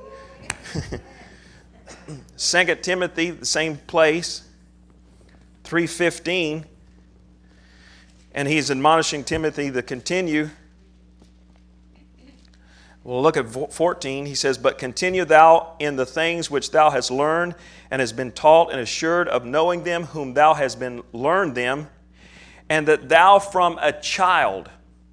2 Timothy, the same place, 3:15. And he's admonishing Timothy to continue. We'll look at 14. He says, but continue thou in the things which thou hast learned and hast been taught and assured of knowing them whom thou hast been learned them, and that thou from a child,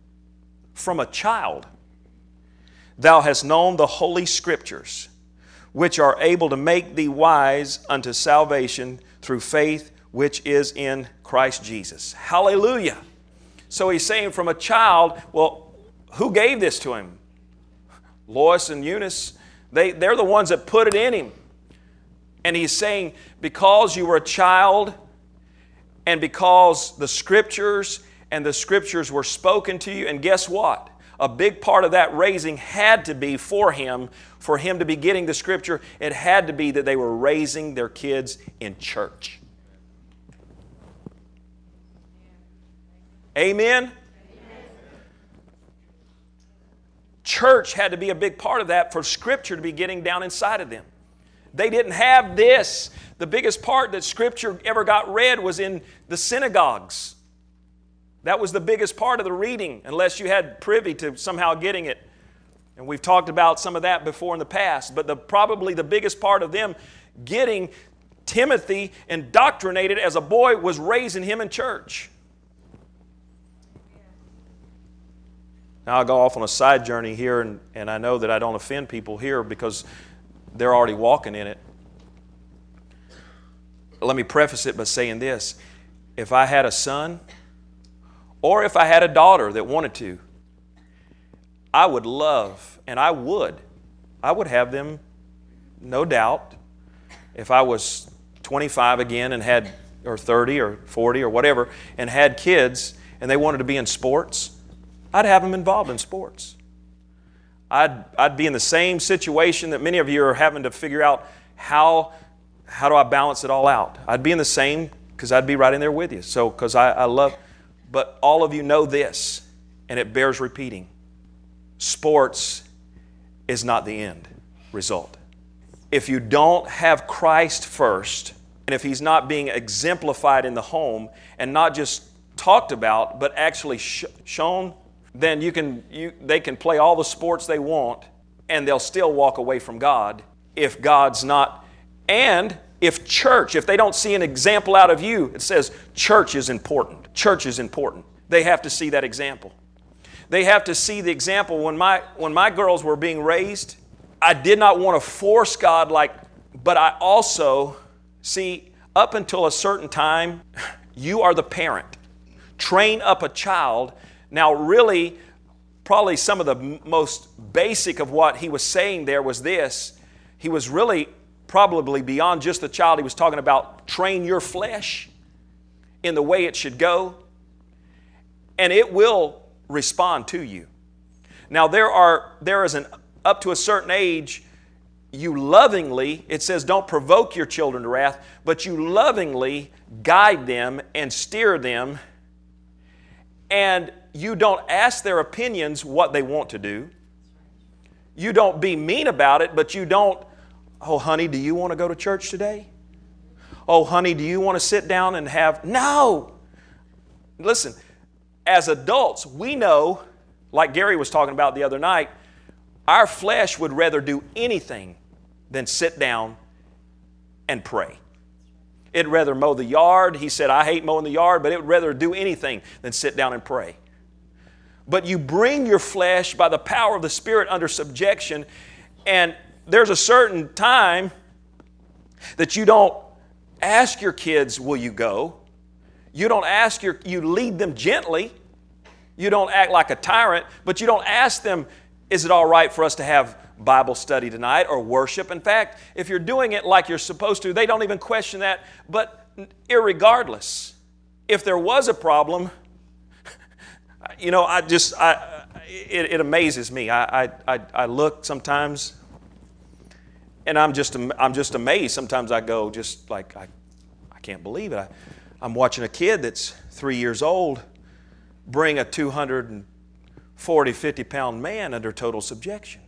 thou hast known the holy scriptures, which are able to make thee wise unto salvation through faith which is in Christ Jesus. Hallelujah. So he's saying from a child, well, who gave this to him? Lois and Eunice, they're the ones that put it in him. And he's saying, because you were a child, and because the Scriptures were spoken to you, and guess what? A big part of that raising had to be for him to be getting the Scripture. It had to be that they were raising their kids in church. Amen? Church had to be a big part of that for Scripture to be getting down inside of them. They didn't have this. The biggest part that Scripture ever got read was in the synagogues. That was the biggest part of the reading, unless you had privy to somehow getting it. And we've talked about some of that before in the past. But probably the biggest part of them getting Timothy indoctrinated as a boy was raising him in church. Now I'll go off on a side journey here, and I know that I don't offend people here because they're already walking in it. Let me preface it by saying this. If I had a son, or if I had a daughter that wanted to, I would love, and I would have them, no doubt, if I was 25 again and had, or 30 or 40 or whatever, and had kids, and they wanted to be in sports, I'd have them involved in sports. I'd be in the same situation that many of you are having to figure out how do I balance it all out. I'd be in the same, because I'd be right in there with you. So, because I love, but all of you know this, and it bears repeating. Sports is not the end result. If you don't have Christ first, and if He's not being exemplified in the home, and not just talked about, but actually shown, then they can play all the sports they want, and they'll still walk away from God if God's not. And if they don't see an example out of you, it says church is important. Church is important. They have to see that example. They have to see the example. When my girls were being raised, I did not want to force God, but I also, see, up until a certain time, you are the parent. Train up a child. Now really, probably some of the most basic of what he was saying there was this. He was really probably beyond just the child. He was talking about train your flesh in the way it should go, and it will respond to you. Now there is up to a certain age, you lovingly, it says don't provoke your children to wrath, but you lovingly guide them and steer them, and you don't ask their opinions what they want to do. You don't be mean about it, but you don't, oh honey, do you want to go to church today? Oh honey, do you want to sit down and have, no! Listen, as adults, we know, like Gary was talking about the other night, our flesh would rather do anything than sit down and pray. It'd rather mow the yard. He said, I hate mowing the yard, but it would rather do anything than sit down and pray. But you bring your flesh by the power of the Spirit under subjection, and there's a certain time that you don't ask your kids, will you go? You don't ask you lead them gently. You don't act like a tyrant, but you don't ask them, is it all right for us to have Bible study tonight or worship? In fact, if you're doing it like you're supposed to, they don't even question that. But irregardless, if there was a problem, you know, it amazes me. I look sometimes, and I'm just amazed. Sometimes I go just like, I can't believe it. I'm watching a kid that's 3 years old bring a 240, 50-pound man under total subjection.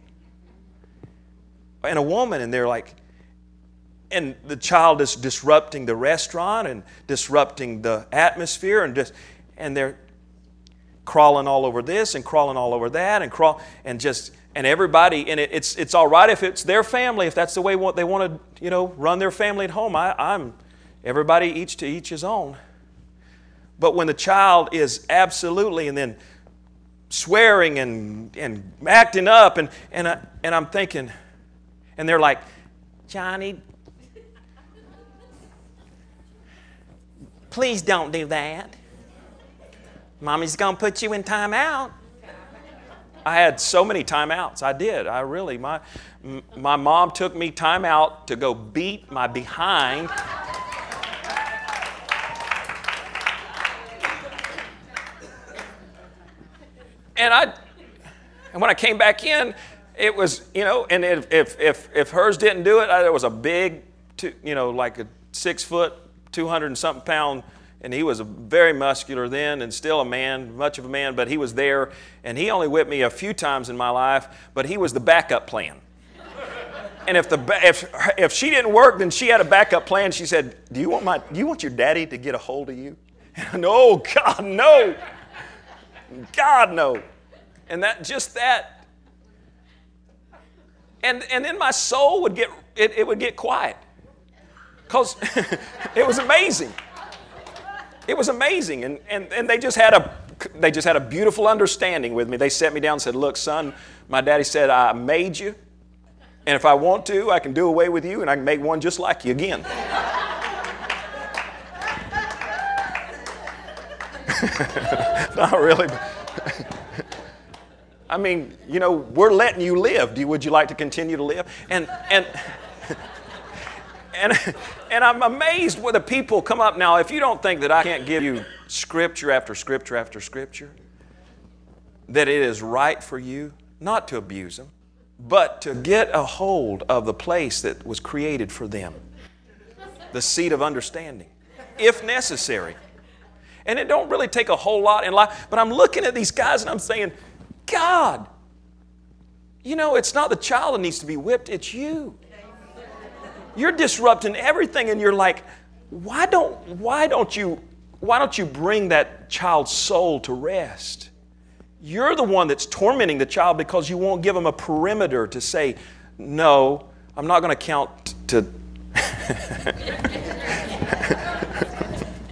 And a woman, and they're like, and the child is disrupting the restaurant and disrupting the atmosphere, and they're crawling all over this and crawling all over that and everybody, and it's all right if it's their family, if that's the way they want to, you know, run their family at home. I'm everybody each to each his own. But when the child is absolutely and then swearing and acting up, and I'm thinking, and they're like, Johnny, please don't do that. Mommy's going to put you in timeout. I had so many timeouts. I did. I really, my mom took me timeout to go beat my behind. And when I came back in, it was, you know, and if hers didn't do it, there was a big, like a 6 foot, 200 and something pound, and he was very muscular then and still a man, much of a man, but he was there, and he only whipped me a few times in my life, but he was the backup plan. And if she didn't work, then she had a backup plan. She said, do you want your daddy to get a hold of you? And no, God, no. God, no. And that. And then my soul would get quiet. Because it was amazing. It was amazing. And they just had a beautiful understanding with me. They sat me down and said, look, son, my daddy said, I made you. And if I want to, I can do away with you and I can make one just like you again. Not really. I mean, you know, we're letting you live. Would you like to continue to live? And I'm amazed when the people come up now. If you don't think that I can't give you scripture after scripture after scripture, that it is right for you not to abuse them, but to get a hold of the place that was created for them, the seat of understanding, if necessary. And it don't really take a whole lot in life, but I'm looking at these guys and I'm saying, God, you know, it's not the child that needs to be whipped, it's you. You're disrupting everything, and you're like, why don't you bring that child's soul to rest? You're the one that's tormenting the child because you won't give them a perimeter to say, no, I'm not going to count to...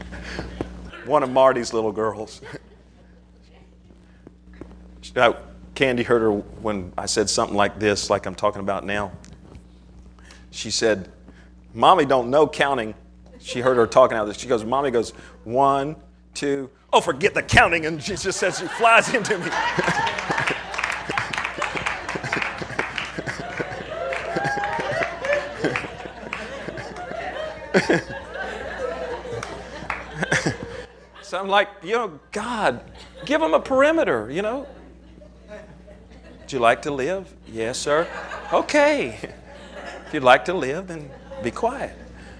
One of Marty's little girls. Candy heard her when I said something like this, like I'm talking about now. She said, Mommy don't know counting. She heard her talking out of this. She goes, Mommy goes, 1, 2. Oh, forget the counting. And she just says, she flies into me. So I'm like, God, give them a perimeter, Would you like to live? Yes, sir. Okay. If you'd like to live, then be quiet.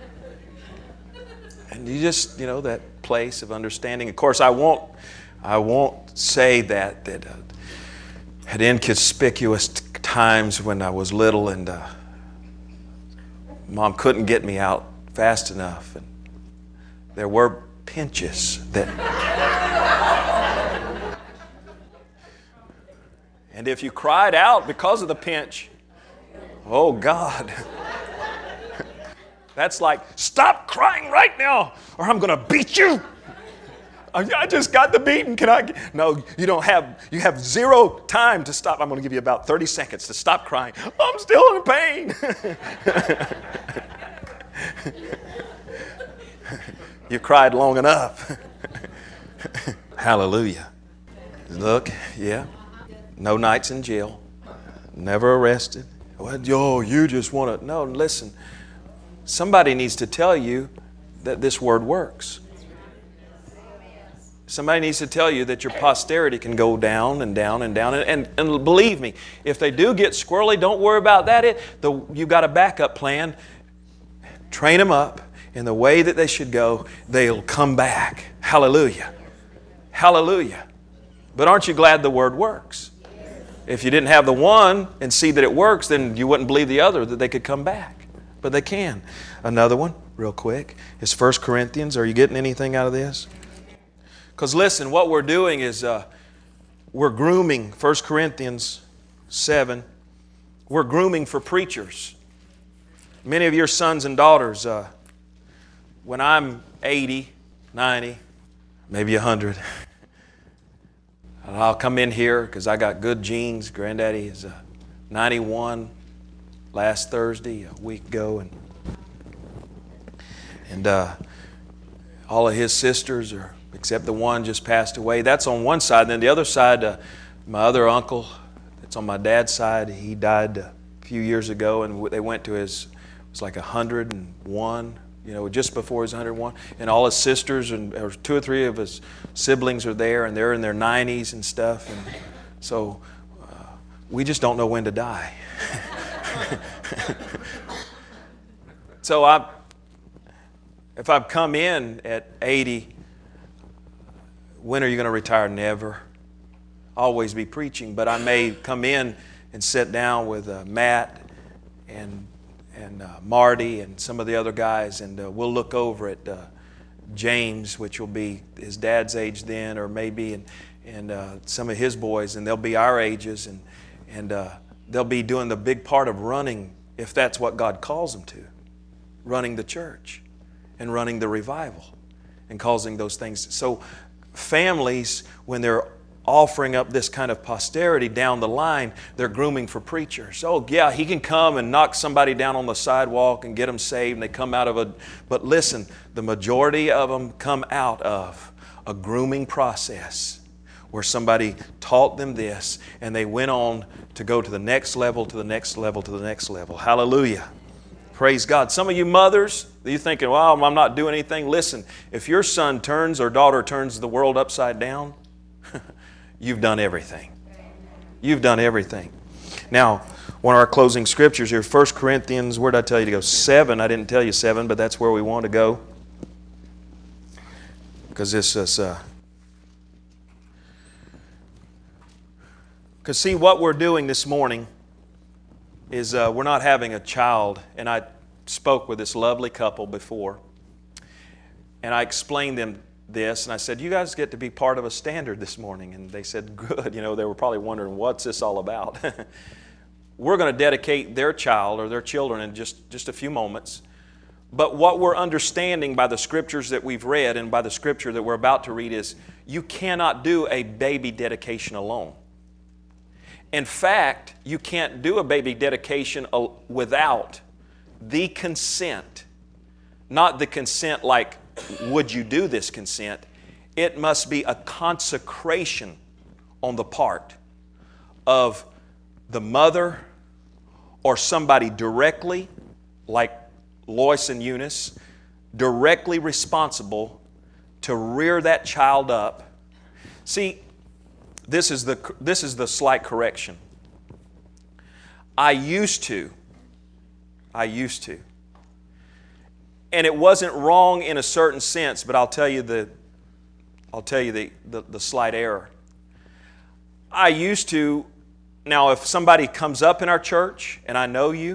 And you just, that place of understanding. Of course, I won't say that at inconspicuous times when I was little and Mom couldn't get me out fast enough. And there were pinches that... And if you cried out because of the pinch, oh God, that's like, stop crying right now or I'm going to beat you. I just got the beating. No, you don't have, you have zero time to stop. I'm going to give you about 30 seconds to stop crying. I'm still in pain. You cried long enough. Hallelujah. Look, yeah. No nights in jail. Never arrested. Well, you just want to... No, listen. Somebody needs to tell you that this word works. Somebody needs to tell you that your posterity can go down and down and down. And believe me, if they do get squirrely, don't worry about that. You've got a backup plan. Train them up in the way that they should go. They'll come back. Hallelujah. Hallelujah. But aren't you glad the word works? If you didn't have the one and see that it works, then you wouldn't believe the other that they could come back. But they can. Another one, real quick, is 1 Corinthians. Are you getting anything out of this? Because listen, what we're doing is we're grooming, 1 Corinthians 7, we're grooming for preachers. Many of your sons and daughters, when I'm 80, 90, maybe 100, I'll come in here because I got good genes. Granddaddy is 91 last Thursday, a week ago. And all of his sisters, except the one, just passed away. That's on one side. And then the other side, my other uncle, that's on my dad's side, he died a few years ago. And they went to it was like 101. Just before his 101, and all his sisters and 2 or 3 of his siblings are there, and they're in their 90s and stuff. And so we just don't know when to die. So if I've come in at 80, when are you going to retire? Never. Always be preaching, but I may come in and sit down with Matt and Marty and some of the other guys, and we'll look over at James, which will be his dad's age then, or maybe, and some of his boys, and they'll be our ages, and they'll be doing the big part of running, if that's what God calls them to, running the church and running the revival and causing those things. So families, when they're offering up this kind of posterity down the line, they're grooming for preachers. Oh yeah, he can come and knock somebody down on the sidewalk and get them saved, and they come out of but listen, the majority of them come out of a grooming process where somebody taught them this and they went on to go to the next level, to the next level, to the next level. Hallelujah. Praise God. Some of you mothers, you're thinking, well, I'm not doing anything. Listen, if your son turns or daughter turns the world upside down, you've done everything. You've done everything. Now, one of our closing scriptures here, 1 Corinthians, where did I tell you to go? 7. I didn't tell you 7, but that's where we want to go. Because this is... Because see, what we're doing this morning is we're not having a child. And I spoke with this lovely couple before. And I explained them this, and I said, you guys get to be part of a standard this morning. And they said, good. They were probably wondering, what's this all about? We're going to dedicate their child or their children in just a few moments. But what we're understanding by the scriptures that we've read and by the scripture that we're about to read is you cannot do a baby dedication alone. In fact, you can't do a baby dedication without the consent. Not the consent like, would you do this consent? It must be a consecration on the part of the mother or somebody directly, like Lois and Eunice, directly responsible to rear that child up. See, this is the slight correction. I used to. And it wasn't wrong in a certain sense, but I'll tell you the slight error. I used to. Now, if somebody comes up in our church and I know you,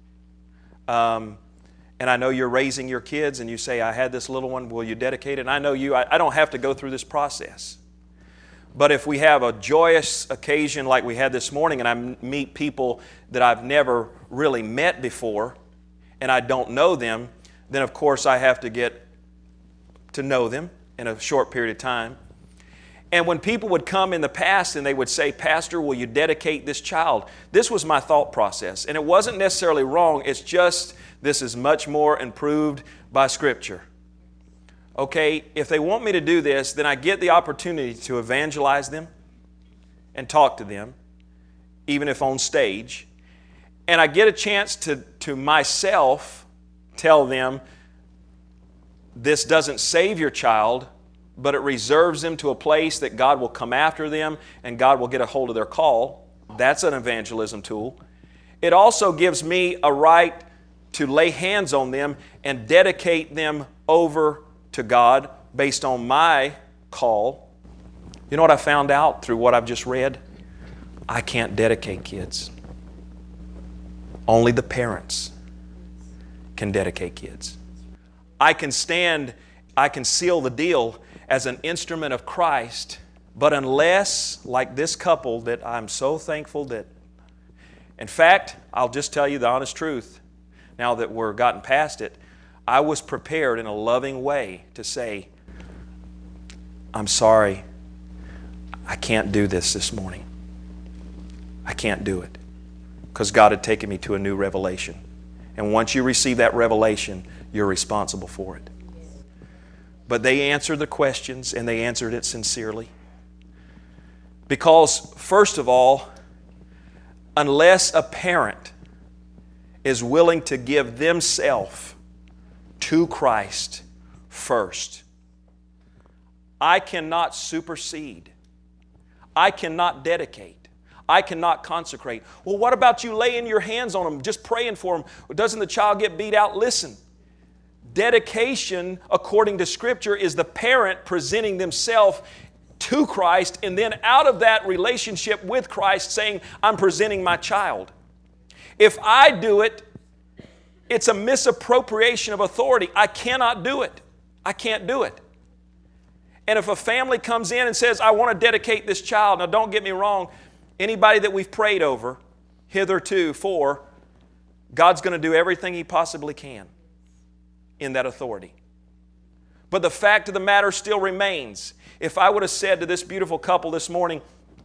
and I know you're raising your kids, and you say, I had this little one, will you dedicate it? And I know you, I don't have to go through this process. But if we have a joyous occasion like we had this morning, and I meet people that I've never really met before, and I don't know them, then of course I have to get to know them in a short period of time. And when people would come in the past and they would say, Pastor, will you dedicate this child? This was my thought process. And it wasn't necessarily wrong. It's just this is much more improved by Scripture. Okay, if they want me to do this, then I get the opportunity to evangelize them and talk to them, even if on stage. And I get a chance to myself tell them, this doesn't save your child, but it reserves them to a place that God will come after them and God will get a hold of their call. That's an evangelism tool. It also gives me a right to lay hands on them and dedicate them over to God based on my call. You know what I found out through what I've just read? I can't dedicate kids. Only the parents can dedicate kids. I can seal the deal as an instrument of Christ, but unless, like this couple that I'm so thankful that, in fact, I'll just tell you the honest truth, now that we're gotten past it, I was prepared in a loving way to say, I'm sorry, I can't do this morning. I can't do it. Because God had taken me to a new revelation. And once you receive that revelation, you're responsible for it. But they answered the questions, and they answered it sincerely. Because, first of all, unless a parent is willing to give themselves to Christ first, I cannot supersede. I cannot dedicate. I cannot consecrate. Well, what about you laying your hands on them, just praying for them? Doesn't the child get beat out? Listen. Dedication, according to Scripture, is the parent presenting themselves to Christ, and then out of that relationship with Christ saying, I'm presenting my child. If I do it, it's a misappropriation of authority. I cannot do it. I can't do it. And if a family comes in and says, I want to dedicate this child, now don't get me wrong, anybody that we've prayed over hitherto for, God's going to do everything He possibly can in that authority. But the fact of the matter still remains. If I would have said to this beautiful couple this morning,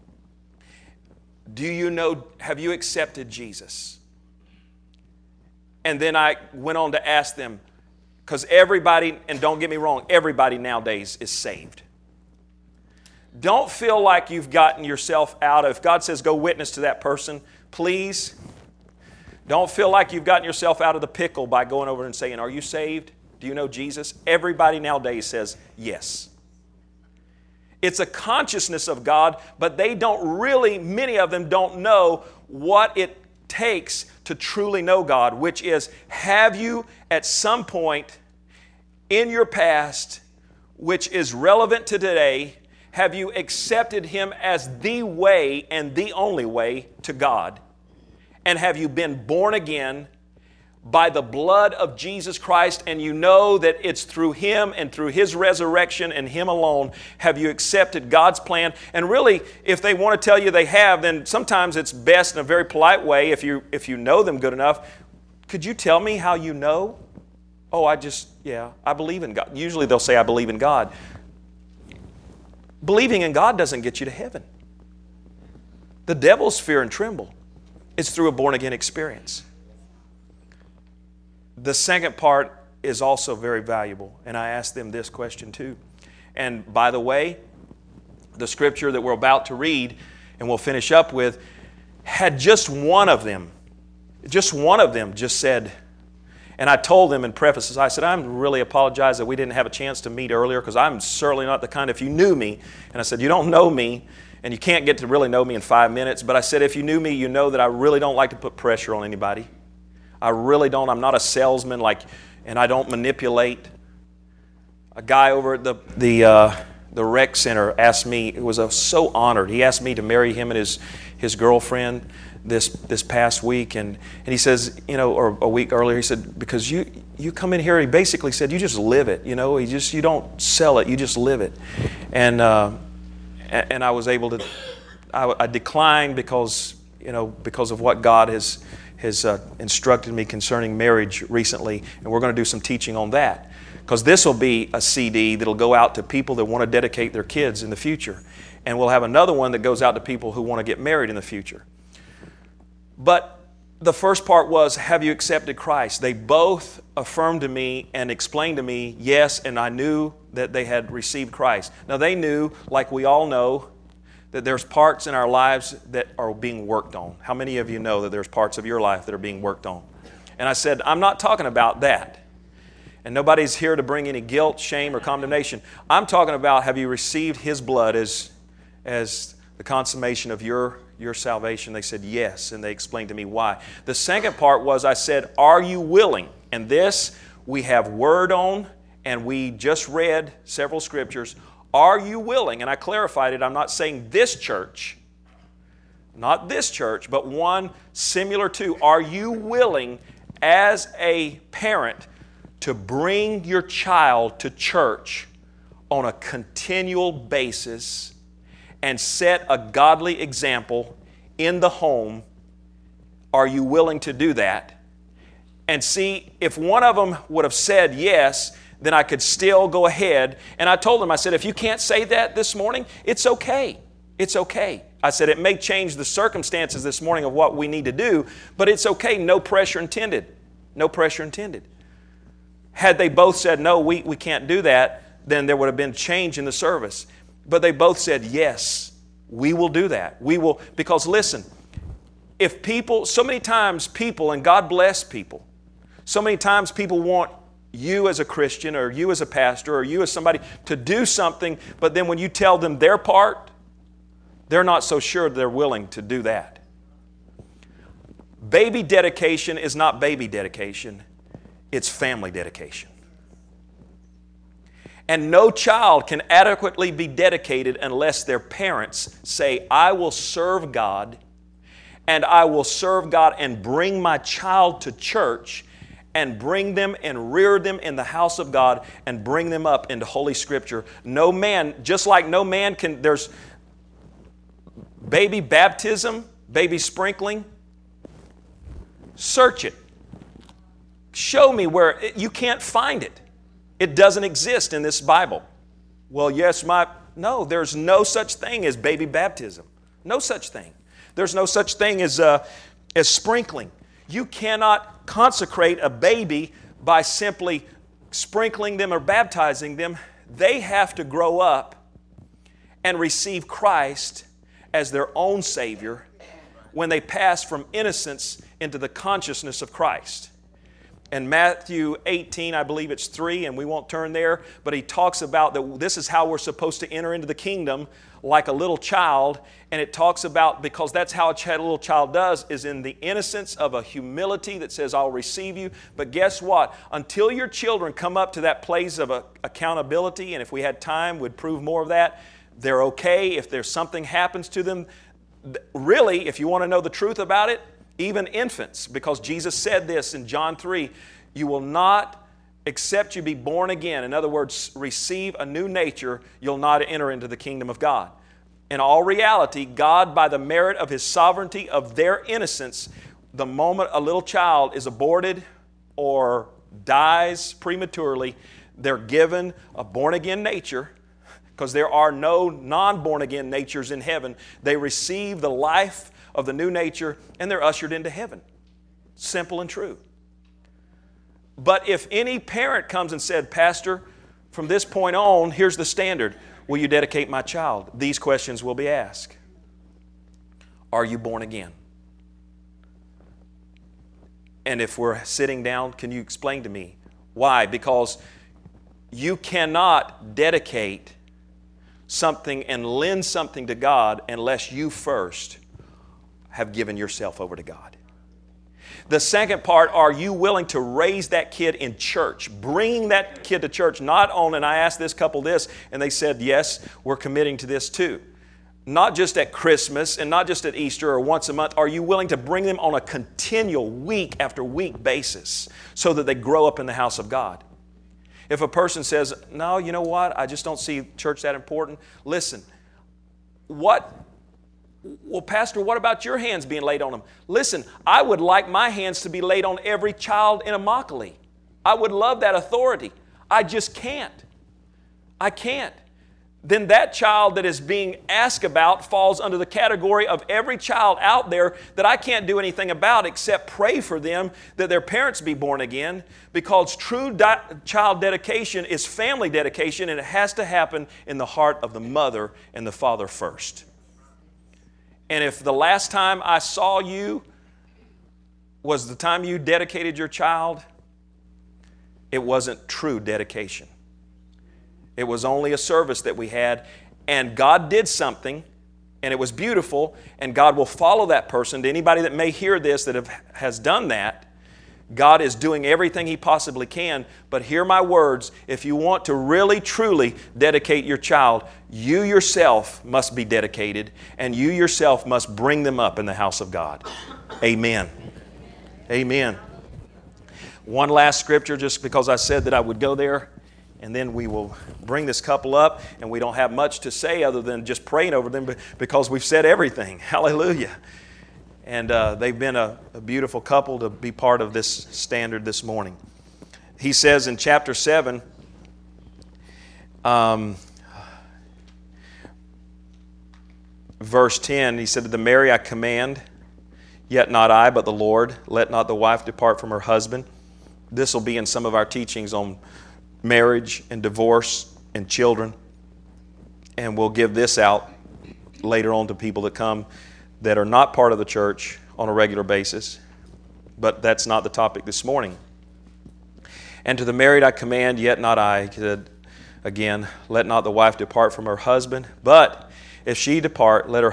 have you accepted Jesus? And then I went on to ask them, because everybody, and don't get me wrong, everybody nowadays is saved. Don't feel like you've gotten yourself out of, if God says go witness to that person, please don't feel like you've gotten yourself out of the pickle by going over and saying, are you saved? Do you know Jesus? Everybody nowadays says yes. It's a consciousness of God, but they don't really, many of them don't know what it takes to truly know God, which is, have you at some point in your past, which is relevant to today, have you accepted Him as the way and the only way to God? And have you been born again by the blood of Jesus Christ, and you know that it's through Him and through His resurrection and Him alone have you accepted God's plan? And really, if they want to tell you they have, then sometimes it's best in a very polite way, if you know them good enough, could you tell me how you know? Oh, I believe in God. Usually they'll say, I believe in God. Believing in God doesn't get you to heaven. The devil's fear and tremble. It's through a born-again experience. The second part is also very valuable, and I asked them this question too. And by the way, the scripture that we're about to read and we'll finish up with had just one of them just said, and I told them in prefaces, I said, I'm really apologize that we didn't have a chance to meet earlier because I'm certainly not the kind, if you knew me, and I said, you don't know me, and you can't get to really know me in 5 minutes, but I said, if you knew me, you know that I really don't like to put pressure on anybody. I really don't. I'm not a salesman, and I don't manipulate. A guy over at the rec center asked me, so honored. He asked me to marry him and his girlfriend this past week, and he says, or a week earlier, he said, because you come in here, he basically said, you just live it, you don't sell it, you just live it. And I was able to, I declined because of what God has instructed me concerning marriage recently, and we're going to do some teaching on that. Because this will be a CD that'll go out to people that want to dedicate their kids in the future. And we'll have another one that goes out to people who want to get married in the future. But the first part was, have you accepted Christ? They both affirmed to me and explained to me, yes, and I knew that they had received Christ. Now they knew, like we all know, that there's parts in our lives that are being worked on. How many of you know that there's parts of your life that are being worked on? And I said, I'm not talking about that. And nobody's here to bring any guilt, shame, or condemnation. I'm talking about, have you received His blood as the consummation of your salvation? They said yes, and they explained to me why. The second part was, I said, are you willing? And this we have word on, and we just read several scriptures. Are you willing? And I clarified it. I'm not saying this church, not this church, but one similar to. Are you willing as a parent to bring your child to church on a continual basis and set a godly example in the home? Are you willing to do that? And see, if one of them would have said yes, then I could still go ahead. And I told them, I said, if you can't say that this morning, it's okay. It's okay. I said, it may change the circumstances this morning of what we need to do, but it's okay. No pressure intended. No pressure intended. Had they both said, no, we can't do that, then there would have been change in the service. But they both said, yes, we will do that. We will, because listen, if people, so many times people, and God bless people, so many times people want you as a Christian or you as a pastor or you as somebody to do something, but then when you tell them their part, they're not so sure they're willing to do that. Baby dedication is not baby dedication. It's family dedication. And no child can adequately be dedicated unless their parents say, I will serve God, and I will serve God and bring my child to church and bring them and rear them in the house of God and bring them up into Holy Scripture. No man, just like no man can, there's baby baptism, baby sprinkling. Search it. Show me where, you can't find it. It doesn't exist in this Bible. Well, yes, no, there's no such thing as baby baptism. No such thing. There's no such thing as sprinkling. You cannot consecrate a baby by simply sprinkling them or baptizing them. They have to grow up and receive Christ as their own Savior when they pass from innocence into the consciousness of Christ. In Matthew 18, I believe it's 3, and we won't turn there, but he talks about that this is how we're supposed to enter into the kingdom like a little child, and it talks about, because that's how a little child does, is in the innocence of a humility that says, I'll receive you. But guess what? Until your children come up to that place of accountability, and if we had time, we'd prove more of that, they're okay. If there's something happens to them, really, if you want to know the truth about it, even infants, because Jesus said this in John 3, you will not, except you be born again, in other words, receive a new nature, you'll not enter into the kingdom of God. In all reality, God, by the merit of His sovereignty of their innocence, the moment a little child is aborted or dies prematurely, they're given a born-again nature because there are no non-born-again natures in heaven. They receive the life of the new nature, and they're ushered into heaven. Simple and true. But if any parent comes and said, Pastor, from this point on, here's the standard. Will you dedicate my child? These questions will be asked. Are you born again? And if we're sitting down, can you explain to me why? Because you cannot dedicate something and lend something to God unless you first have given yourself over to God. The second part, are you willing to raise that kid in church? Bringing that kid to church, not on, and I asked this couple this, and they said, yes, we're committing to this too. Not just at Christmas and not just at Easter or once a month. Are you willing to bring them on a continual week after week basis so that they grow up in the house of God? If a person says, no, you know what, I just don't see church that important. Listen, well, Pastor, what about your hands being laid on them? Listen, I would like my hands to be laid on every child in Immokalee. I would love that authority. I just can't. I can't. Then that child that is being asked about falls under the category of every child out there that I can't do anything about except pray for them that their parents be born again, because true child dedication is family dedication, and it has to happen in the heart of the mother and the father first. And if the last time I saw you was the time you dedicated your child, it wasn't true dedication. It was only a service that we had, and God did something, and it was beautiful, and God will follow that person. To anybody that may hear this that has done that, God is doing everything He possibly can, but hear my words. If you want to really, truly dedicate your child, you yourself must be dedicated, and you yourself must bring them up in the house of God. Amen. Amen. One last scripture, just because I said that I would go there, and then we will bring this couple up, and we don't have much to say other than just praying over them because we've said everything. Hallelujah. And they've been a beautiful couple to be part of this standard this morning. He says in chapter 7, verse 10, he said, "To the marry I command, yet not I, but the Lord. Let not the wife depart from her husband." This will be in some of our teachings on marriage and divorce and children. And we'll give this out later on to people that come that are not part of the church on a regular basis. But that's not the topic this morning. "And to the married I command, yet not I." He said again, "Let not the wife depart from her husband. But if she depart, let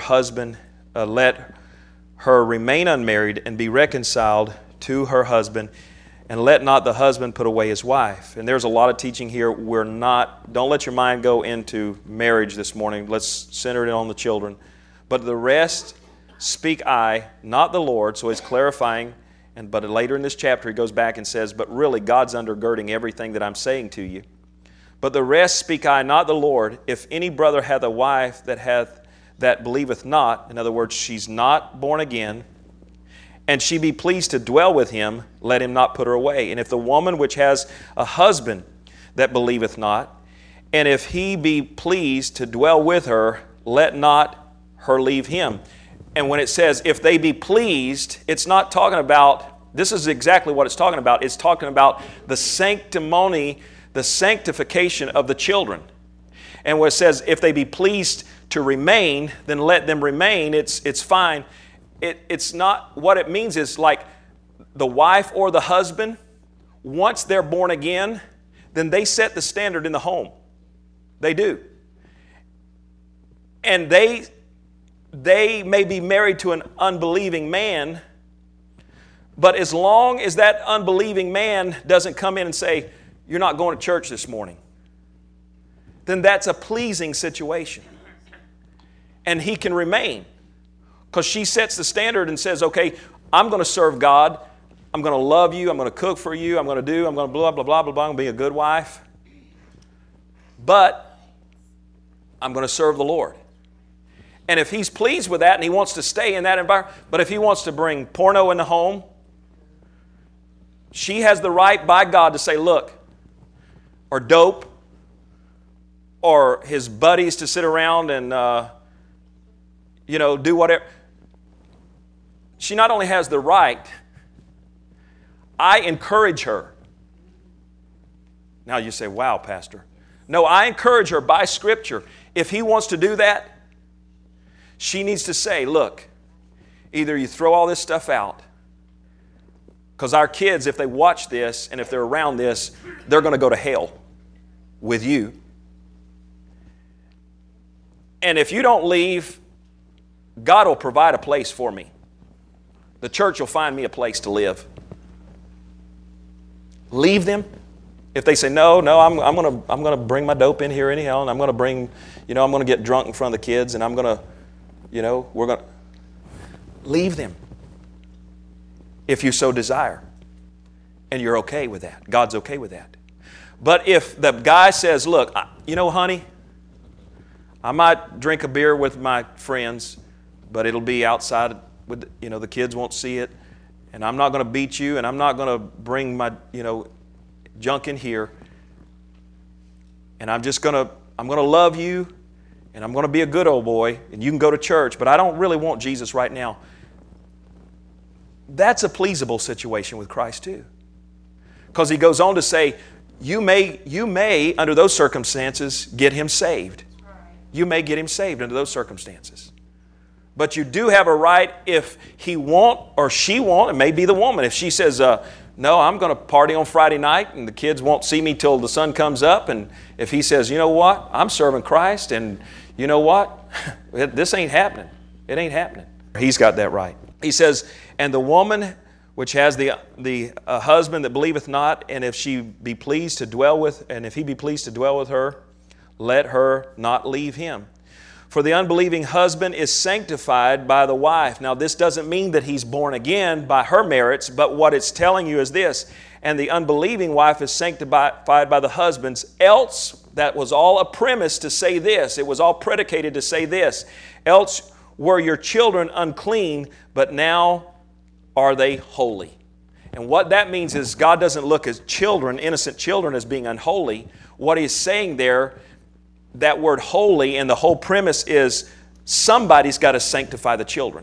her remain unmarried and be reconciled to her husband. And let not the husband put away his wife." And there's a lot of teaching here. Don't let your mind go into marriage this morning. Let's center it on the children. "But the rest speak I, not the Lord." So he's clarifying. But later in this chapter he goes back and says, but really God's undergirding everything that I'm saying to you. "But the rest speak I, not the Lord. If any brother hath a wife that believeth not," in other words, she's not born again, "and she be pleased to dwell with him, let him not put her away. And if the woman which has a husband that believeth not, and if he be pleased to dwell with her, let not her leave him." And when it says, if they be pleased, it's not talking about, this is exactly what it's talking about. It's talking about the sanctimony, the sanctification of the children. And when it says, if they be pleased to remain, then let them remain, it's fine. It's not, what it means is like the wife or the husband, once they're born again, then they set the standard in the home. They do. And they may be married to an unbelieving man, but as long as that unbelieving man doesn't come in and say, "You're not going to church this morning," then that's a pleasing situation. And he can remain. Because she sets the standard and says, okay, I'm going to serve God. I'm going to love you. I'm going to cook for you. I'm going to blah, blah, blah, blah, blah. I'm going to be a good wife. But I'm going to serve the Lord. And if he's pleased with that and he wants to stay in that environment, but if he wants to bring porno in the home, she has the right by God to say, look, or dope, or his buddies to sit around and, do whatever. She not only has the right, I encourage her. Now you say, wow, Pastor. No, I encourage her by Scripture. If he wants to do that, she needs to say, look, either you throw all this stuff out, because our kids, if they watch this and if they're around this, they're going to go to hell with you. And if you don't leave, God will provide a place for me. The church will find me a place to live. Leave them. If they say, no, I'm going to bring my dope in here anyhow, and I'm going to bring, I'm going to get drunk in front of the kids, and I'm going to, we're going to leave them. If you so desire. And you're okay with that. God's okay with that. But if the guy says, look, honey, I might drink a beer with my friends, but it'll be outside with, the kids won't see it. And I'm not going to beat you, and I'm not going to bring my, junk in here. And I'm going to love you, and I'm going to be a good old boy, and you can go to church, but I don't really want Jesus right now. That's a pleasable situation with Christ too. Because he goes on to say, you may, under those circumstances, get him saved. You may get him saved under those circumstances. But you do have a right if he won't or she won't, it may be the woman. If she says, no, I'm going to party on Friday night and the kids won't see me till the sun comes up. And if he says, you know what, I'm serving Christ and you know what, this ain't happening. It ain't happening. He's got that right. He says, and the woman which has the husband that believeth not, and if he be pleased to dwell with her, let her not leave him. For the unbelieving husband is sanctified by the wife. Now this doesn't mean that he's born again by her merits, but what it's telling you is this, and the unbelieving wife is sanctified by the husbands, else, that was all a premise to say this, it was all predicated to say this, else were your children unclean, but now are they holy? And what that means is God doesn't look at children, innocent children, as being unholy. What he's saying there, that word holy, and the whole premise is somebody's got to sanctify the children.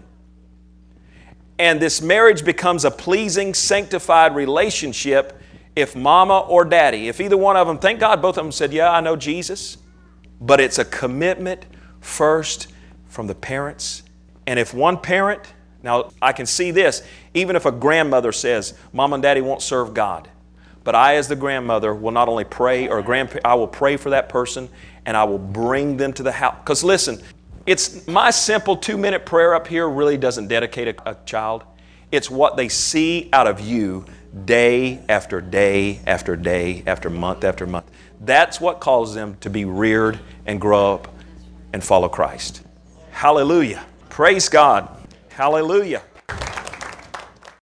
And this marriage becomes a pleasing, sanctified relationship if mama or daddy, if either one of them, thank God both of them said, yeah, I know Jesus, but it's a commitment first from the parents. And if one parent, now I can see this, even if a grandmother says, Mom and Daddy won't serve God, but I as the grandmother will not only pray, or I will pray for that person, and I will bring them to the house. Because listen, it's my simple 2-minute prayer up here really doesn't dedicate a child. It's what they see out of you day after day after day after month after month. That's what causes them to be reared and grow up and follow Christ. Hallelujah. Praise God. Hallelujah.